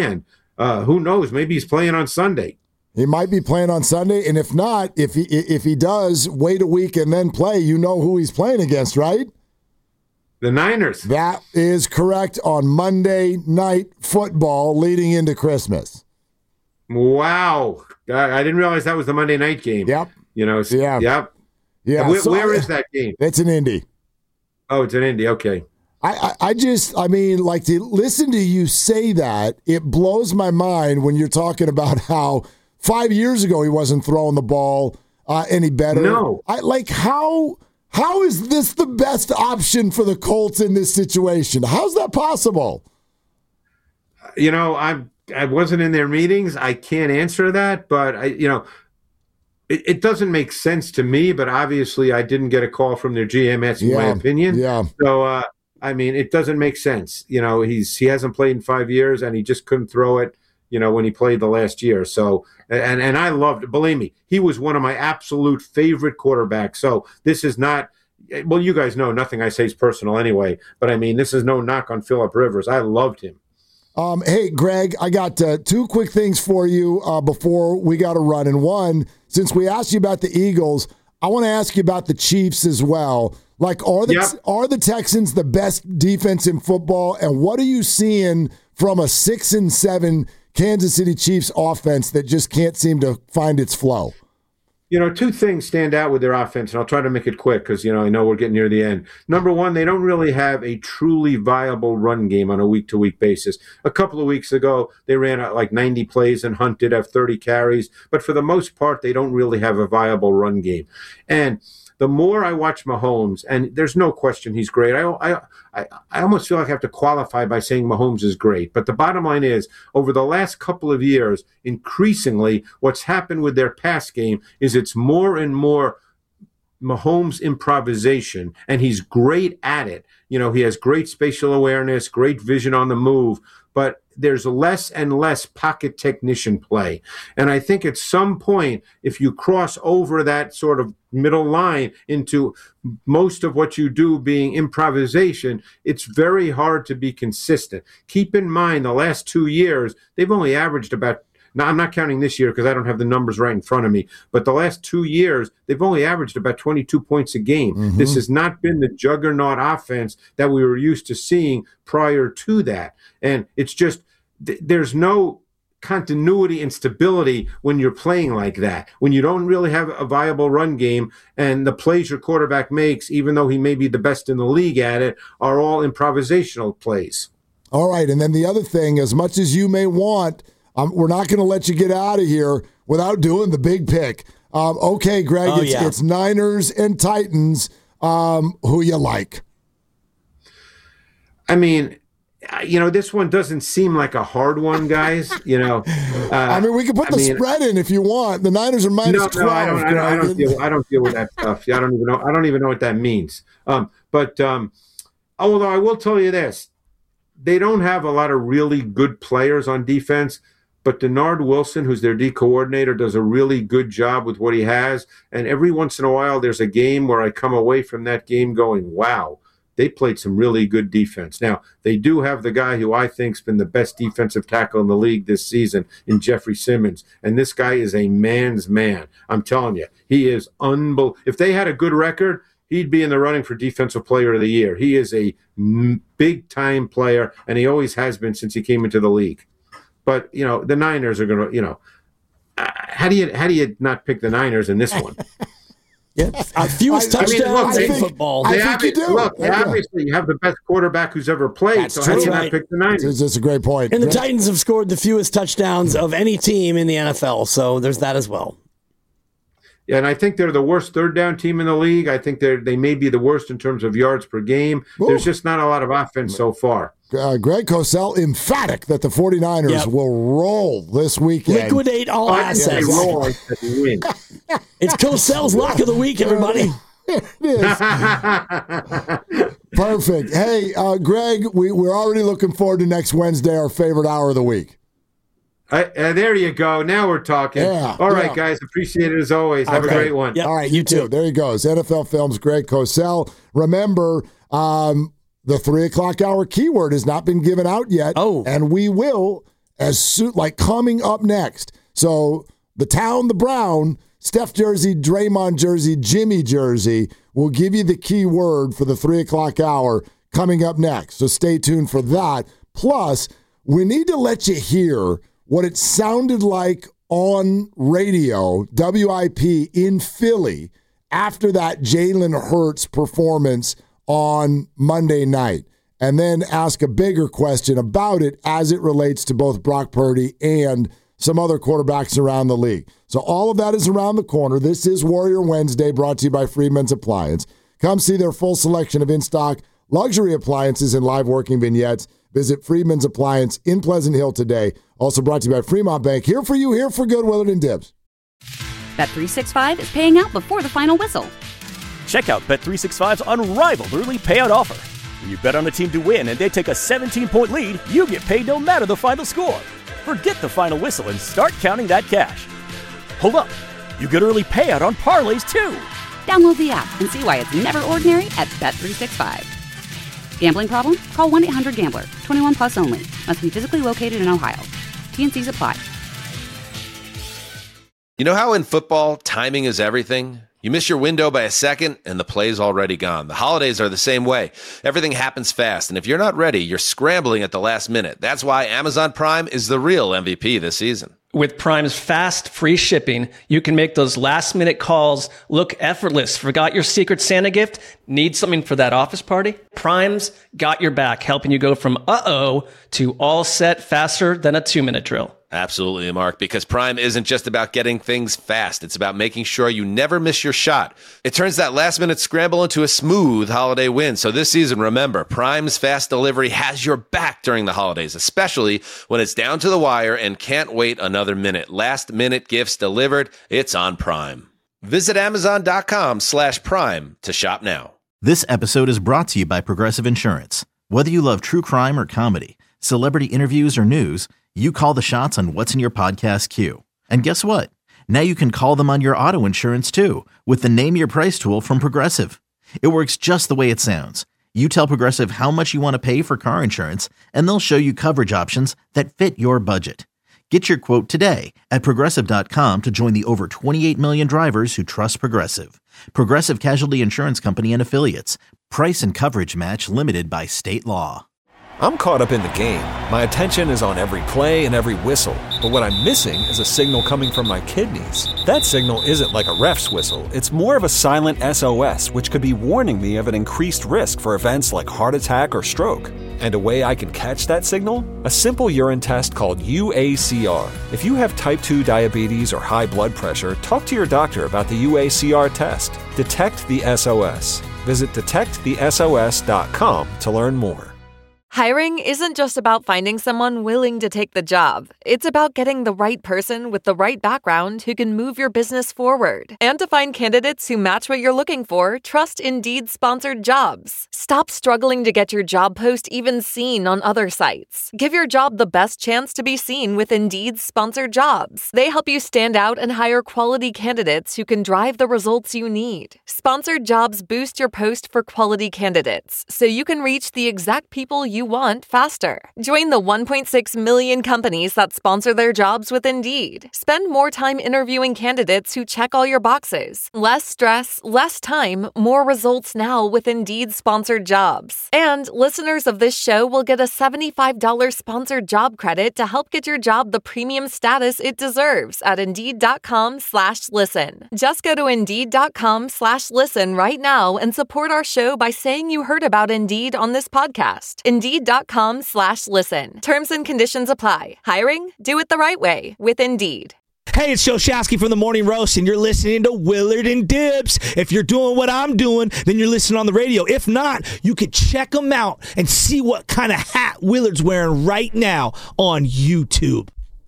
Uh, who knows? Maybe he's playing on Sunday. He might be playing on Sunday, and if not, if he if he does wait a week and then play, you know who he's playing against, right? The Niners. That is correct, on Monday Night Football leading into Christmas. Wow. I, I didn't realize that was the Monday night game. Yep. You know, so, yeah. Yep. Yeah. Where, so, where is that game? It's in Indy. Oh, it's in Indy. Okay. I, I, I just, I mean, like, to listen to you say that, it blows my mind when you're talking about how five years ago he wasn't throwing the ball uh, any better. No. I, like, how how is this the best option for the Colts in this situation? How's that possible? You know, I I wasn't in their meetings. I can't answer that, but I, you know, it, it doesn't make sense to me. But obviously, I didn't get a call from their G M asking yeah, my opinion. Yeah. So, uh, I mean, it doesn't make sense. You know, he's he hasn't played in five years, and he just couldn't throw it. You know, when he played the last year. So, and and I loved it. Believe me, he was one of my absolute favorite quarterbacks. So this is not. Well, you guys know nothing I say is personal anyway. But I mean, this is no knock on Phillip Rivers. I loved him. Um, hey, Greg, I got uh, two quick things for you uh, before we got to run. And one, since we asked you about the Eagles, I want to ask you about the Chiefs as well. Like, are the Yep. are the Texans the best defense in football? And what are you seeing from a six and seven Kansas City Chiefs offense that just can't seem to find its flow? You know, two things stand out with their offense, and I'll try to make it quick because, you know, I know we're getting near the end. Number one, they don't really have a truly viable run game on a week-to-week basis. A couple of weeks ago, they ran out like ninety plays, and Hunt did have thirty carries. But for the most part, they don't really have a viable run game. And the more I watch Mahomes, and there's no question he's great. I, I, I, I almost feel like I have to qualify by saying Mahomes is great. But the bottom line is, over the last couple of years, increasingly, what's happened with their pass game is it's more and more Mahomes improvisation, and he's great at it. You know, he has great spatial awareness, great vision on the move, but there's less and less pocket technician play. And I think at some point, if you cross over that sort of middle line into most of what you do being improvisation, it's very hard to be consistent. Keep in mind, the last two years, they've only averaged about, now I'm not counting this year because I don't have the numbers right in front of me, but the last two years, they've only averaged about twenty-two points a game. Mm-hmm. This has not been the juggernaut offense that we were used to seeing prior to that. And it's just, th- there's no continuity and stability when you're playing like that, when you don't really have a viable run game, and the plays your quarterback makes, even though he may be the best in the league at it, are all improvisational plays. All right, and then the other thing, as much as you may want, um, we're not going to let you get out of here without doing the big pick. Um, okay, Greg, Oh, it's, yeah. it's Niners and Titans. Um, who you like? I mean, you know, this one doesn't seem like a hard one, guys. You know, uh, I mean, we can put I the mean, spread in if you want. The Niners are minus no, twelve. no, I don't. I don't, I don't deal. I don't deal with that stuff. I don't even know. I don't even know what that means. Um, but um, although I will tell you this, they don't have a lot of really good players on defense. But Denard Wilson, who's their D coordinator, does a really good job with what he has. And every once in a while, there's a game where I come away from that game going, wow, they played some really good defense. Now, they do have the guy who I think's been the best defensive tackle in the league this season in Jeffrey Simmons. And this guy is a man's man. I'm telling you, he is unbelievable. If they had a good record, he'd be in the running for Defensive Player of the Year. He is a big-time player, and he always has been since he came into the league. But, you know, the Niners are going to, you know, uh, how do you how do you not pick the Niners in this one? Yeah, uh, fewest I mean, touchdowns look, in they- football. I They think you obvi- do. Look, they Yeah. obviously have the best quarterback who's ever played, That's so how do you true. not Right. pick the Niners? That's, that's a great point. And the Yeah. Titans have scored the fewest touchdowns of any team in the N F L, so there's that as well. Yeah, and I think they're the worst third down team in the league. I think they're they may be the worst in terms of yards per game. Ooh. There's just not a lot of offense so far. Uh, Greg Cosell, emphatic that the 49ers Yep. will roll this weekend. Liquidate all Oh, I didn't say assets. roll, I said win. It's Cosell's lock of the week, everybody. It is. Perfect. Hey, uh, Greg, we, we're already looking forward to next Wednesday, our favorite hour of the week. Uh, uh, there you go. Now we're talking. Yeah, All right, yeah. guys. Appreciate it as always. Have Okay. a great one. Yep, All right, you you too. too. There he goes. N F L Films, Greg Cosell. Remember, um, the three o'clock hour keyword has not been given out yet. Oh. And we will as soon, like coming up next. So the town, the Brown, Steph jersey, Draymond jersey, Jimmy jersey will give you the key word for the three o'clock hour coming up next. So stay tuned for that. Plus, we need to let you hear what it sounded like on radio, W I P in Philly, after that Jalen Hurts performance on Monday night. And then ask a bigger question about it as it relates to both Brock Purdy and some other quarterbacks around the league. So all of that is around the corner. This is Warrior Wednesday, brought to you by Freedman's Appliance. Come see their full selection of in-stock luxury appliances and live working vignettes. Visit Freedman's Appliance in Pleasant Hill today. Also brought to you by Fremont Bank. Here for you, here for good, Willard and Dibs. Bet three sixty-five is paying out before the final whistle. Check out Bet three sixty-five's unrivaled early payout offer. When you bet on a team to win and they take a seventeen-point lead, you get paid no matter the final score. Forget the final whistle and start counting that cash. Hold up. You get early payout on parlays, too. Download the app and see why it's never ordinary at Bet three sixty-five. Gambling problem? Call one eight hundred gambler. twenty-one plus only. Must be physically located in Ohio. T N Cs apply. You know how in football, timing is everything? You miss your window by a second, and the play's already gone. The holidays are the same way. Everything happens fast, and if you're not ready, you're scrambling at the last minute. That's why Amazon Prime is the real M V P this season. With Prime's fast, free shipping, you can make those last-minute calls look effortless. Forgot your Secret Santa gift? Need something for that office party? Prime's got your back, helping you go from uh-oh to all set faster than a two-minute drill. Absolutely, Mark, because Prime isn't just about getting things fast. It's about making sure you never miss your shot. It turns that last-minute scramble into a smooth holiday win. So this season, remember, Prime's fast delivery has your back during the holidays, especially when it's down to the wire and can't wait another minute. Last-minute gifts delivered. It's on Prime. Visit Amazon.com slash Prime to shop now. This episode is brought to you by Progressive Insurance. Whether you love true crime or comedy, celebrity interviews or news, you call the shots on what's in your podcast queue. And guess what? Now you can call them on your auto insurance too with the Name Your Price tool from Progressive. It works just the way it sounds. You tell Progressive how much you want to pay for car insurance, and they'll show you coverage options that fit your budget. Get your quote today at Progressive dot com to join the over twenty-eight million drivers who trust Progressive. Progressive Casualty Insurance Company and Affiliates. Price and coverage match limited by state law. I'm caught up in the game. My attention is on every play and every whistle. But what I'm missing is a signal coming from my kidneys. That signal isn't like a ref's whistle. It's more of a silent S O S, which could be warning me of an increased risk for events like heart attack or stroke. And a way I can catch that signal? A simple urine test called U A C R. If you have type two diabetes or high blood pressure, talk to your doctor about the U A C R test. Detect the S O S. Visit detect the S O S dot com to learn more. Hiring isn't just about finding someone willing to take the job. It's about getting the right person with the right background who can move your business forward. And to find candidates who match what you're looking for, trust Indeed-sponsored jobs. Stop struggling to get your job post even seen on other sites. Give your job the best chance to be seen with Indeed-sponsored jobs. They help you stand out and hire quality candidates who can drive the results you need. Sponsored jobs boost your post for quality candidates, so you can reach the exact people you want faster. Join the one point six million companies that sponsor their jobs with Indeed. Spend more time interviewing candidates who check all your boxes. Less stress, less time, more results now with Indeed-sponsored jobs. And listeners of this show will get a seventy-five dollars sponsored job credit to help get your job the premium status it deserves at Indeed.com slash listen. Just go to Indeed.com slash listen right now and support our show by saying you heard about Indeed on this podcast. Indeed.com slash listen. Terms and conditions apply. Hiring? Do it the right way with Indeed. Hey, it's Joe Shasky from the Morning Roast, and you're listening to Willard and Dibs. If you're doing what I'm doing, then you're listening on the radio. If not, you can check them out and see what kind of hat Willard's wearing right now on YouTube.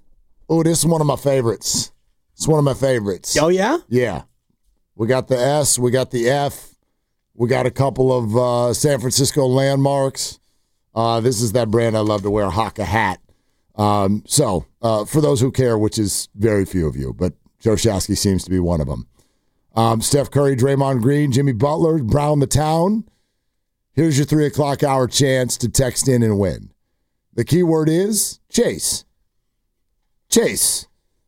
Oh, this is one of my favorites. It's one of my favorites. Oh, yeah? Yeah. We got the S, we got the F, we got a couple of uh, San Francisco landmarks. Uh, this is that brand I love to wear, Haka hat. Um, so, uh, for those who care, which is very few of you, but Joe Shasky seems to be one of them. Um, Steph Curry, Draymond Green, Jimmy Butler, Brown the Town. Here's your three o'clock hour chance to text in and win. The keyword is Chase. Chase.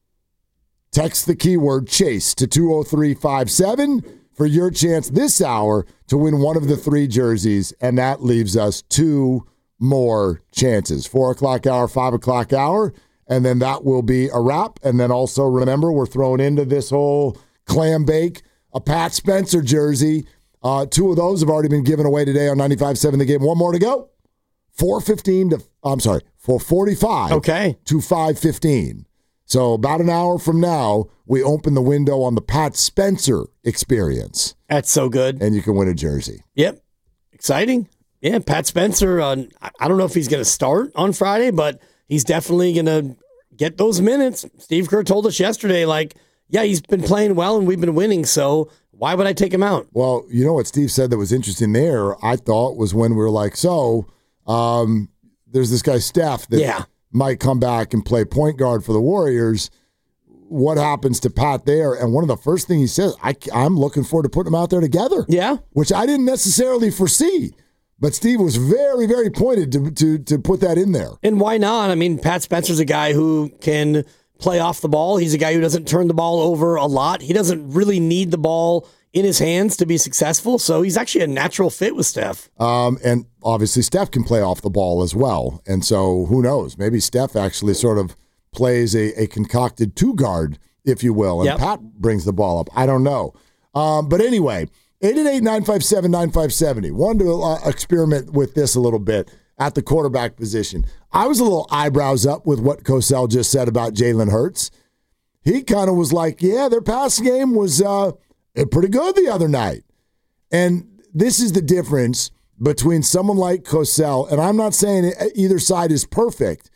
Text the keyword Chase to two oh three five seven for your chance this hour to win one of the three jerseys, and that leaves us two more chances. Four o'clock hour, five o'clock hour, and then that will be a wrap. And then also remember, we're throwing into this whole clam bake a Pat Spencer jersey. Uh, two of those have already been given away today on ninety-five point seven The Game. One more to go. four fifteen to, I'm sorry, four forty-five okay. to five fifteen. So about an hour from now, we open the window on the Pat Spencer experience. That's so good. And you can win a jersey. Yep. Exciting. Yeah, Pat Spencer, uh, I don't know if he's going to start on Friday, but he's definitely going to get those minutes. Steve Kerr told us yesterday, like, yeah, he's been playing well and we've been winning, so why would I take him out? Well, you know what Steve said that was interesting there, I thought, was when we were like, so um, there's this guy, Steph, that yeah. might come back and play point guard for the Warriors. What happens to Pat there? And one of the first things he says, I, I'm looking forward to putting them out there together. Yeah. Which I didn't necessarily foresee. But Steve was very, very pointed to, to to put that in there. And why not? I mean, Pat Spencer's a guy who can play off the ball. He's a guy who doesn't turn the ball over a lot. He doesn't really need the ball in his hands to be successful. So he's actually a natural fit with Steph. Um, and obviously Steph can play off the ball as well. And so who knows? Maybe Steph actually sort of plays a, a concocted two-guard, if you will, and yep. Pat brings the ball up. I don't know. Um, but anyway, eight eight eight, nine five seven, nine five seven zero. Wanted to uh, experiment with this a little bit at the quarterback position. I was a little eyebrows up with what Cosell just said about Jalen Hurts. He kind of was like, yeah, their passing game was uh, pretty good the other night. And this is the difference between someone like Cosell, and I'm not saying either side is perfect.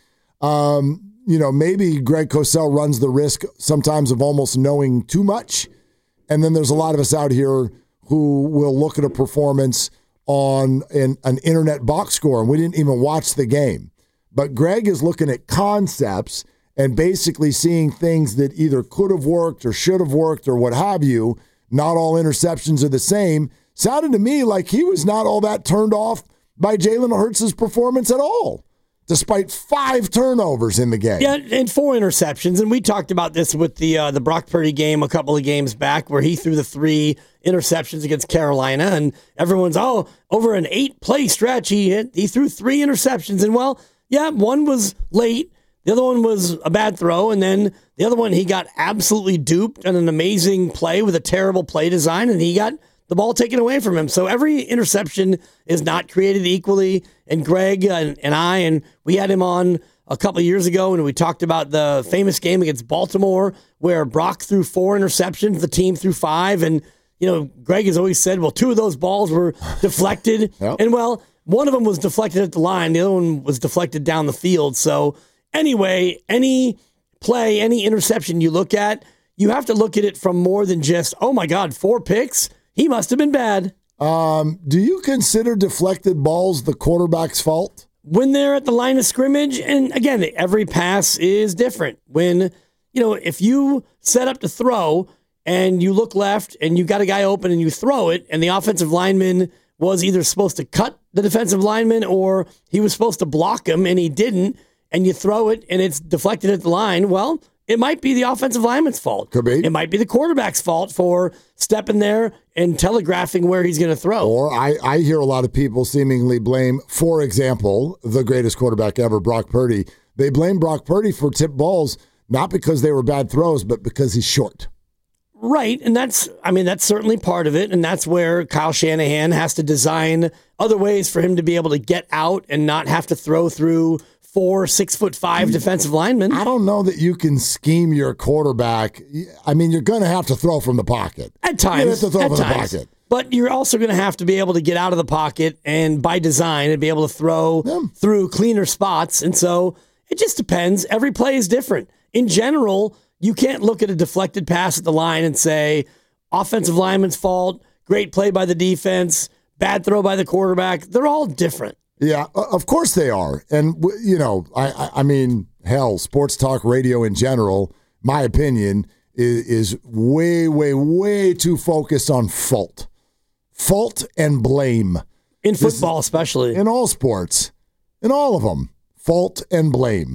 Um, you know, maybe Greg Cosell runs the risk sometimes of almost knowing too much. And then there's a lot of us out here who will look at a performance on an, an internet box score, and we didn't even watch the game. But Greg is looking at concepts and basically seeing things that either could have worked or should have worked or what have you. Not all interceptions are the same. Sounded to me like he was not all that turned off by Jalen Hurts' performance at all, despite five turnovers in the game. Yeah, and four interceptions. And we talked about this with the uh, the Brock Purdy game a couple of games back where he threw the three interceptions against Carolina. And everyone's, oh, over an eight-play stretch, he hit, he threw three interceptions. And, well, yeah, one was late. The other one was a bad throw. And then the other one, he got absolutely duped on an amazing play with a terrible play design, and he got the ball taken away from him. So every interception is not created equally. And Greg and, and I, and we had him on a couple of years ago, and we talked about the famous game against Baltimore where Brock threw four interceptions, the team threw five. And, you know, Greg has always said, well, two of those balls were deflected. Yep. And, well, one of them was deflected at the line. The other one was deflected down the field. So, anyway, any play, any interception you look at, you have to look at it from more than just, oh, my God, four picks? He must have been bad. Um, do you consider deflected balls the quarterback's fault? When they're at the line of scrimmage, and again, every pass is different. When, you know, if you set up to throw and you look left and you got a guy open and you throw it, and the offensive lineman was either supposed to cut the defensive lineman or he was supposed to block him and he didn't, and you throw it and it's deflected at the line, well, it might be the offensive lineman's fault. Could be. It might be the quarterback's fault for stepping there and telegraphing where he's going to throw. Or I, I hear a lot of people seemingly blame, for example, the greatest quarterback ever, Brock Purdy. They blame Brock Purdy for tipped balls, not because they were bad throws, but because he's short. Right, and that's, I mean, that's certainly part of it, and that's where Kyle Shanahan has to design other ways for him to be able to get out and not have to throw through four, six foot five defensive linemen. I don't know that you can scheme your quarterback. I mean, you're going to have to throw from the pocket. At times. You have to throw at from times. the pocket. But you're also going to have to be able to get out of the pocket and by design and be able to throw yeah. through cleaner spots. And so it just depends. Every play is different. In general, you can't look at a deflected pass at the line and say, offensive lineman's fault, great play by the defense, bad throw by the quarterback. They're all different. Yeah, of course they are. And, you know, I, I mean, hell, sports talk radio in general, my opinion, is, is way, way, way too focused on fault. Fault and blame. In football, this, especially. In all sports. In all of them. Fault and blame.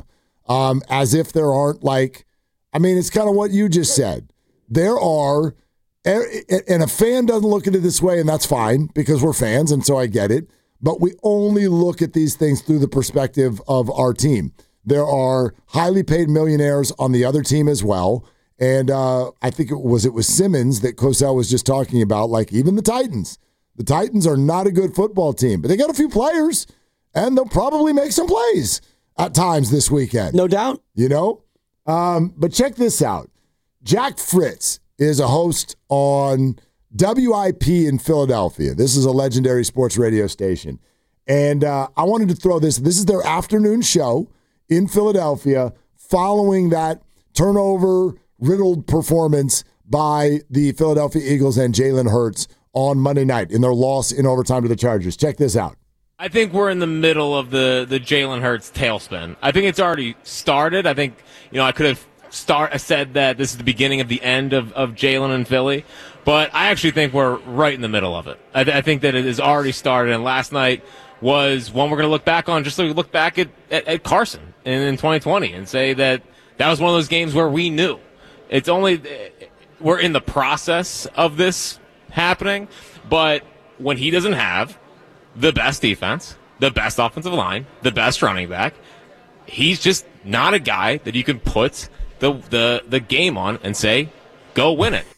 um, as if there aren't like, I mean, it's kind of what you just said. There are, and a fan doesn't look at it this way, and that's fine because we're fans, and so I get it. But we only look at these things through the perspective of our team. There are highly paid millionaires on the other team as well. And uh, I think it was it was Simmons that Cosell was just talking about, like even the Titans. The Titans are not a good football team, but they got a few players, and they'll probably make some plays at times this weekend. No doubt. You know? Um, but check this out. Jack Fritz is a host on W I P in Philadelphia. This is a legendary sports radio station. And uh, I wanted to throw this. This is their afternoon show in Philadelphia following that turnover-riddled performance by the Philadelphia Eagles and Jalen Hurts on Monday night in their loss in overtime to the Chargers. Check this out. I think we're in the middle of the, the Jalen Hurts tailspin. I think it's already started. I think, you know, I could have start said that this is the beginning of the end of, of Jalen and Philly, but I actually think we're right in the middle of it. I, th- I think that it has already started, and last night was one we're going to look back on, just like we look back at, at, at Carson in, in twenty twenty and say that that was one of those games where we knew. It's only, we're in the process of this happening, but when he doesn't have the best defense, the best offensive line, the best running back, he's just not a guy that you can put the the, the game on and say, go win it.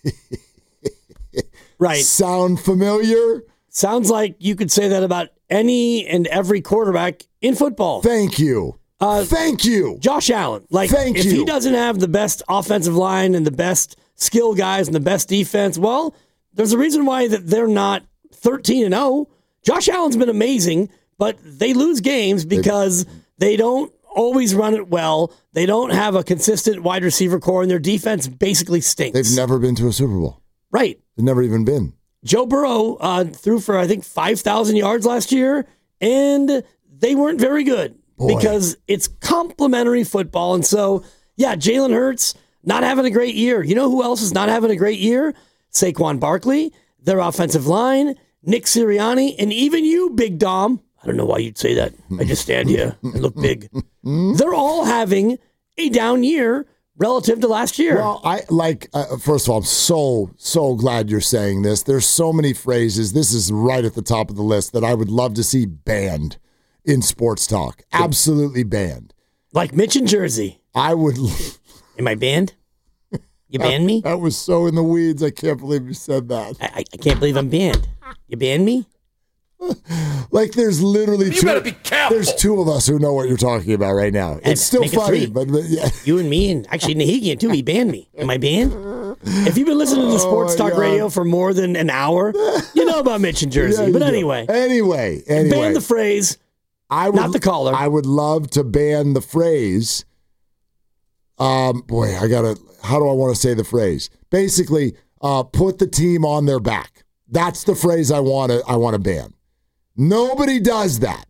Right. Sound familiar? Sounds like you could say that about any and every quarterback in football. Thank you. Uh, Thank you. Josh Allen. Like, Thank if you. he doesn't have the best offensive line and the best skill guys and the best defense, well, there's a reason why that they're not thirteen and oh. Josh Allen's been amazing, but they lose games because they don't always run it well. They don't have a consistent wide receiver core, and their defense basically stinks. They've never been to a Super Bowl. Right. They've never even been. Joe Burrow uh, threw for, I think, five thousand yards last year, and they weren't very good. Boy. Because it's complimentary football. And so, yeah, Jalen Hurts not having a great year. You know who else is not having a great year? Saquon Barkley, their offensive line, Nick Sirianni, and even you, Big Dom. I don't know why you'd say that. I just stand here and look big. They're all having a down year relative to last year. Well, I like, uh, first of all, I'm so, so glad you're saying this. There's so many phrases. This is right at the top of the list that I would love to see banned in sports talk. Absolutely banned. Like Mitch in Jersey. I would. Am I banned? You banned me? That was so in the weeds. I can't believe you said that. I, I can't believe I'm banned. You banned me? Like there's literally You two. better be careful. There's two of us who know what you're talking about right now. It's still Make it funny, three. but, but yeah. You and me, and actually Nahigian too. He banned me. Am I banned? If you've been listening to sports Oh, my talk God. radio for more than an hour, you know about Mitch in Jersey. Yeah, you but do. anyway, Anyway, anyway. ban the phrase. I would, not the caller. I would love to ban the phrase. Um, boy, I gotta. How do I want to say the phrase? Basically, uh, put the team on their back. That's the phrase I want to. I want to ban. Nobody does that.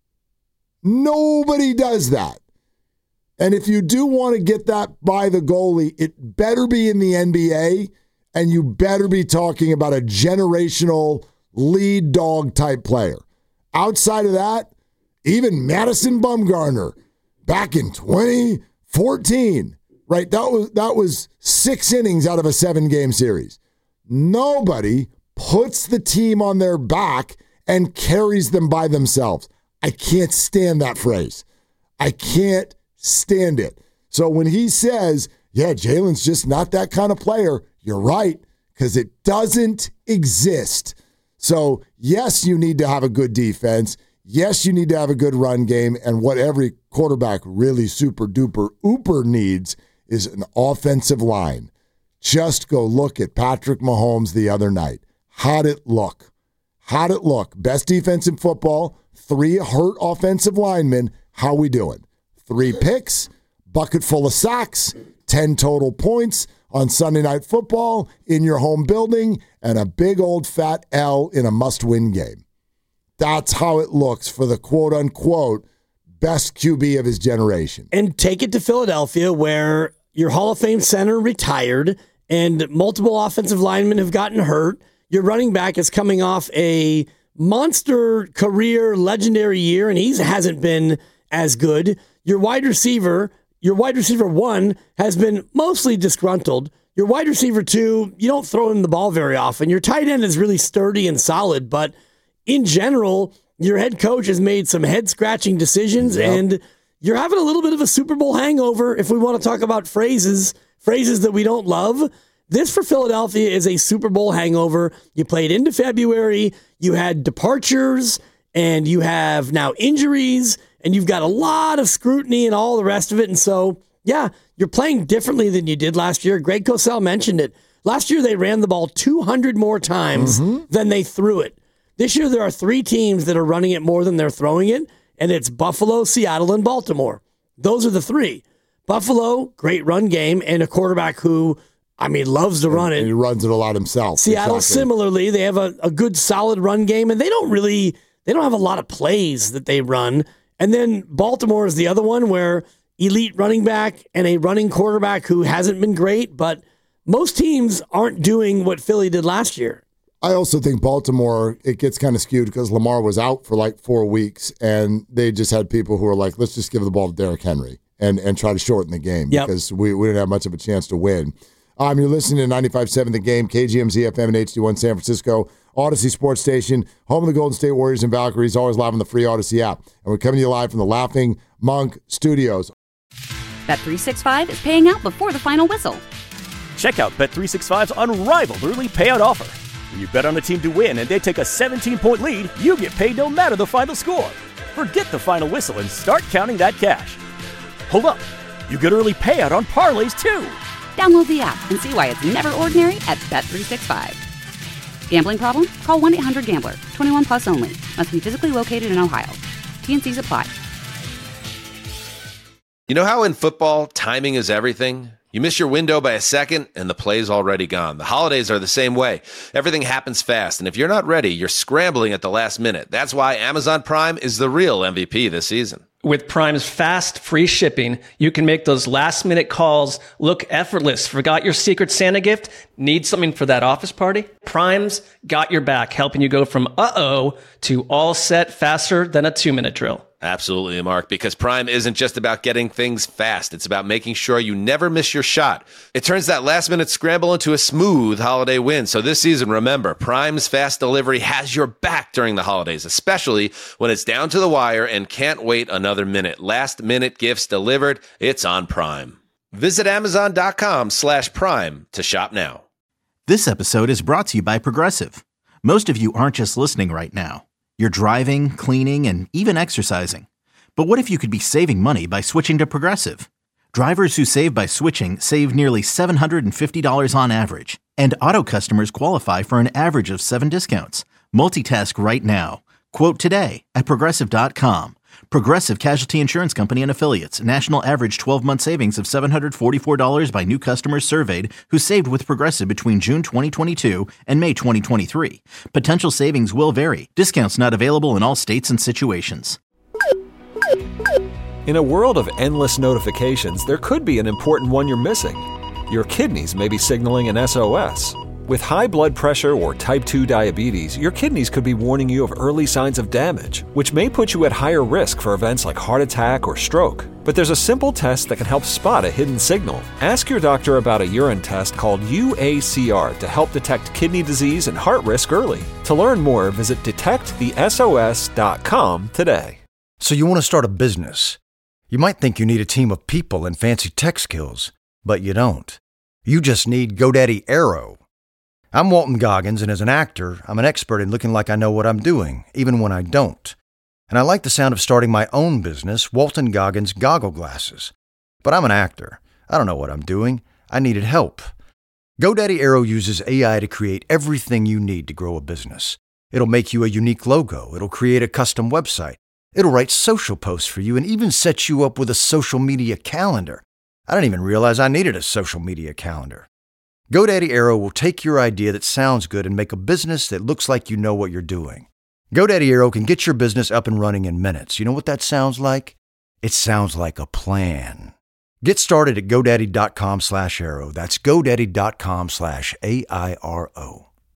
Nobody does that. And if you do want to get that by the goalie, it better be in the N B A, and you better be talking about a generational lead dog type player. Outside of that, even Madison Bumgarner back in twenty fourteen, right? That was that was six innings out of a seven-game series. Nobody puts the team on their back and carries them by themselves. I can't stand that phrase. I can't stand it. So when he says, yeah, Jalen's just not that kind of player, you're right, because it doesn't exist. So, yes, you need to have a good defense. Yes, you need to have a good run game. And what every quarterback really super duper ooper needs is an offensive line. Just go look at Patrick Mahomes the other night. How'd it look? How'd it look? Best defense in football, three hurt offensive linemen. How we doing? Three picks, bucket full of sacks, ten total points on Sunday Night Football in your home building, and a big old fat L in a must-win game. That's how it looks for the quote-unquote best Q B of his generation. And take it to Philadelphia, where your Hall of Fame center retired and multiple offensive linemen have gotten hurt. Your running back is coming off a monster career, legendary year, and he hasn't been as good. Your wide receiver, your wide receiver one has been mostly disgruntled. Your wide receiver two, you don't throw him the ball very often. Your tight end is really sturdy and solid, but in general, your head coach has made some head-scratching decisions, yep. and you're having a little bit of a Super Bowl hangover if we want to talk about phrases, phrases that we don't love. This for Philadelphia is a Super Bowl hangover. You played into February, you had departures, and you have now injuries, and you've got a lot of scrutiny and all the rest of it. And so, yeah, you're playing differently than you did last year. Greg Cosell mentioned it. Last year, they ran the ball two hundred more times mm-hmm. than they threw it. This year, there are three teams that are running it more than they're throwing it, and it's Buffalo, Seattle, and Baltimore. Those are the three. Buffalo, great run game, and a quarterback who, I mean, loves to run it. And he runs it a lot himself. Seattle, exactly. Similarly, they have a, a good, solid run game, and they don't really, they don't have a lot of plays that they run. And then Baltimore is the other one where elite running back and a running quarterback who hasn't been great, but most teams aren't doing what Philly did last year. I also think Baltimore, it gets kind of skewed because Lamar was out for like four weeks, and they just had people who were like, let's just give the ball to Derrick Henry and, and try to shorten the game yep. because we, we didn't have much of a chance to win. Um, you're listening to ninety-five point seven The Game, K G M Z F M and H D one San Francisco, Odyssey Sports Station, home of the Golden State Warriors and Valkyries, always live on the free Odyssey app. And we're coming to you live from the Laughing Monk Studios. Bet three sixty-five is paying out before the final whistle. Check out Bet three sixty-five's unrivaled early payout offer. When you bet on a team to win and they take a seventeen-point lead, you get paid no matter the final score. Forget the final whistle and start counting that cash. Hold up. You get early payout on parlays, too. Download the app and see why it's never ordinary at Bet three sixty-five. Gambling problem? Call one eight hundred gambler. twenty-one plus only. Must be physically located in Ohio. T N Cs apply. You know how in football, timing is everything? You miss your window by a second, and the play's already gone. The holidays are the same way. Everything happens fast, and if you're not ready, you're scrambling at the last minute. That's why Amazon Prime is the real M V P this season. With Prime's fast, free shipping, you can make those last-minute calls look effortless. Forgot your Secret Santa gift? Need something for that office party? Prime's got your back, helping you go from uh-oh to all set faster than a two-minute drill. Absolutely, Mark, because Prime isn't just about getting things fast. It's about making sure you never miss your shot. It turns that last-minute scramble into a smooth holiday win. So this season, remember, Prime's fast delivery has your back during the holidays, especially when it's down to the wire and can't wait another minute. Last-minute gifts delivered. It's on Prime. Visit Amazon.com slash Prime to shop now. This episode is brought to you by Progressive. Most of you aren't just listening right now. You're driving, cleaning, and even exercising. But what if you could be saving money by switching to Progressive? Drivers who save by switching save nearly seven hundred fifty dollars on average. And auto customers qualify for an average of seven discounts. Multitask right now. Quote today at Progressive dot com. Progressive Casualty Insurance Company and Affiliates. National average twelve-month savings of seven hundred forty-four dollars by new customers surveyed who saved with Progressive between June twenty twenty-two and May twenty twenty-three. Potential savings will vary. Discounts not available in all states and situations. In a world of endless notifications, there could be an important one you're missing. Your kidneys may be signaling an S O S. With high blood pressure or type two diabetes, your kidneys could be warning you of early signs of damage, which may put you at higher risk for events like heart attack or stroke. But there's a simple test that can help spot a hidden signal. Ask your doctor about a urine test called U A C R to help detect kidney disease and heart risk early. To learn more, visit detect the S O S dot com today. So you want to start a business. You might think you need a team of people and fancy tech skills, but you don't. You just need GoDaddy Aero. I'm Walton Goggins, and as an actor, I'm an expert in looking like I know what I'm doing, even when I don't. And I like the sound of starting my own business, Walton Goggins Goggle Glasses. But I'm an actor. I don't know what I'm doing. I needed help. GoDaddy Aero uses A I to create everything you need to grow a business. It'll make you a unique logo. It'll create a custom website. It'll write social posts for you and even set you up with a social media calendar. I didn't even realize I needed a social media calendar. GoDaddy Aero will take your idea that sounds good and make a business that looks like you know what you're doing. GoDaddy Aero can get your business up and running in minutes. You know what that sounds like? It sounds like a plan. Get started at GoDaddy.com slash Aero. That's GoDaddy.com slash A I R O.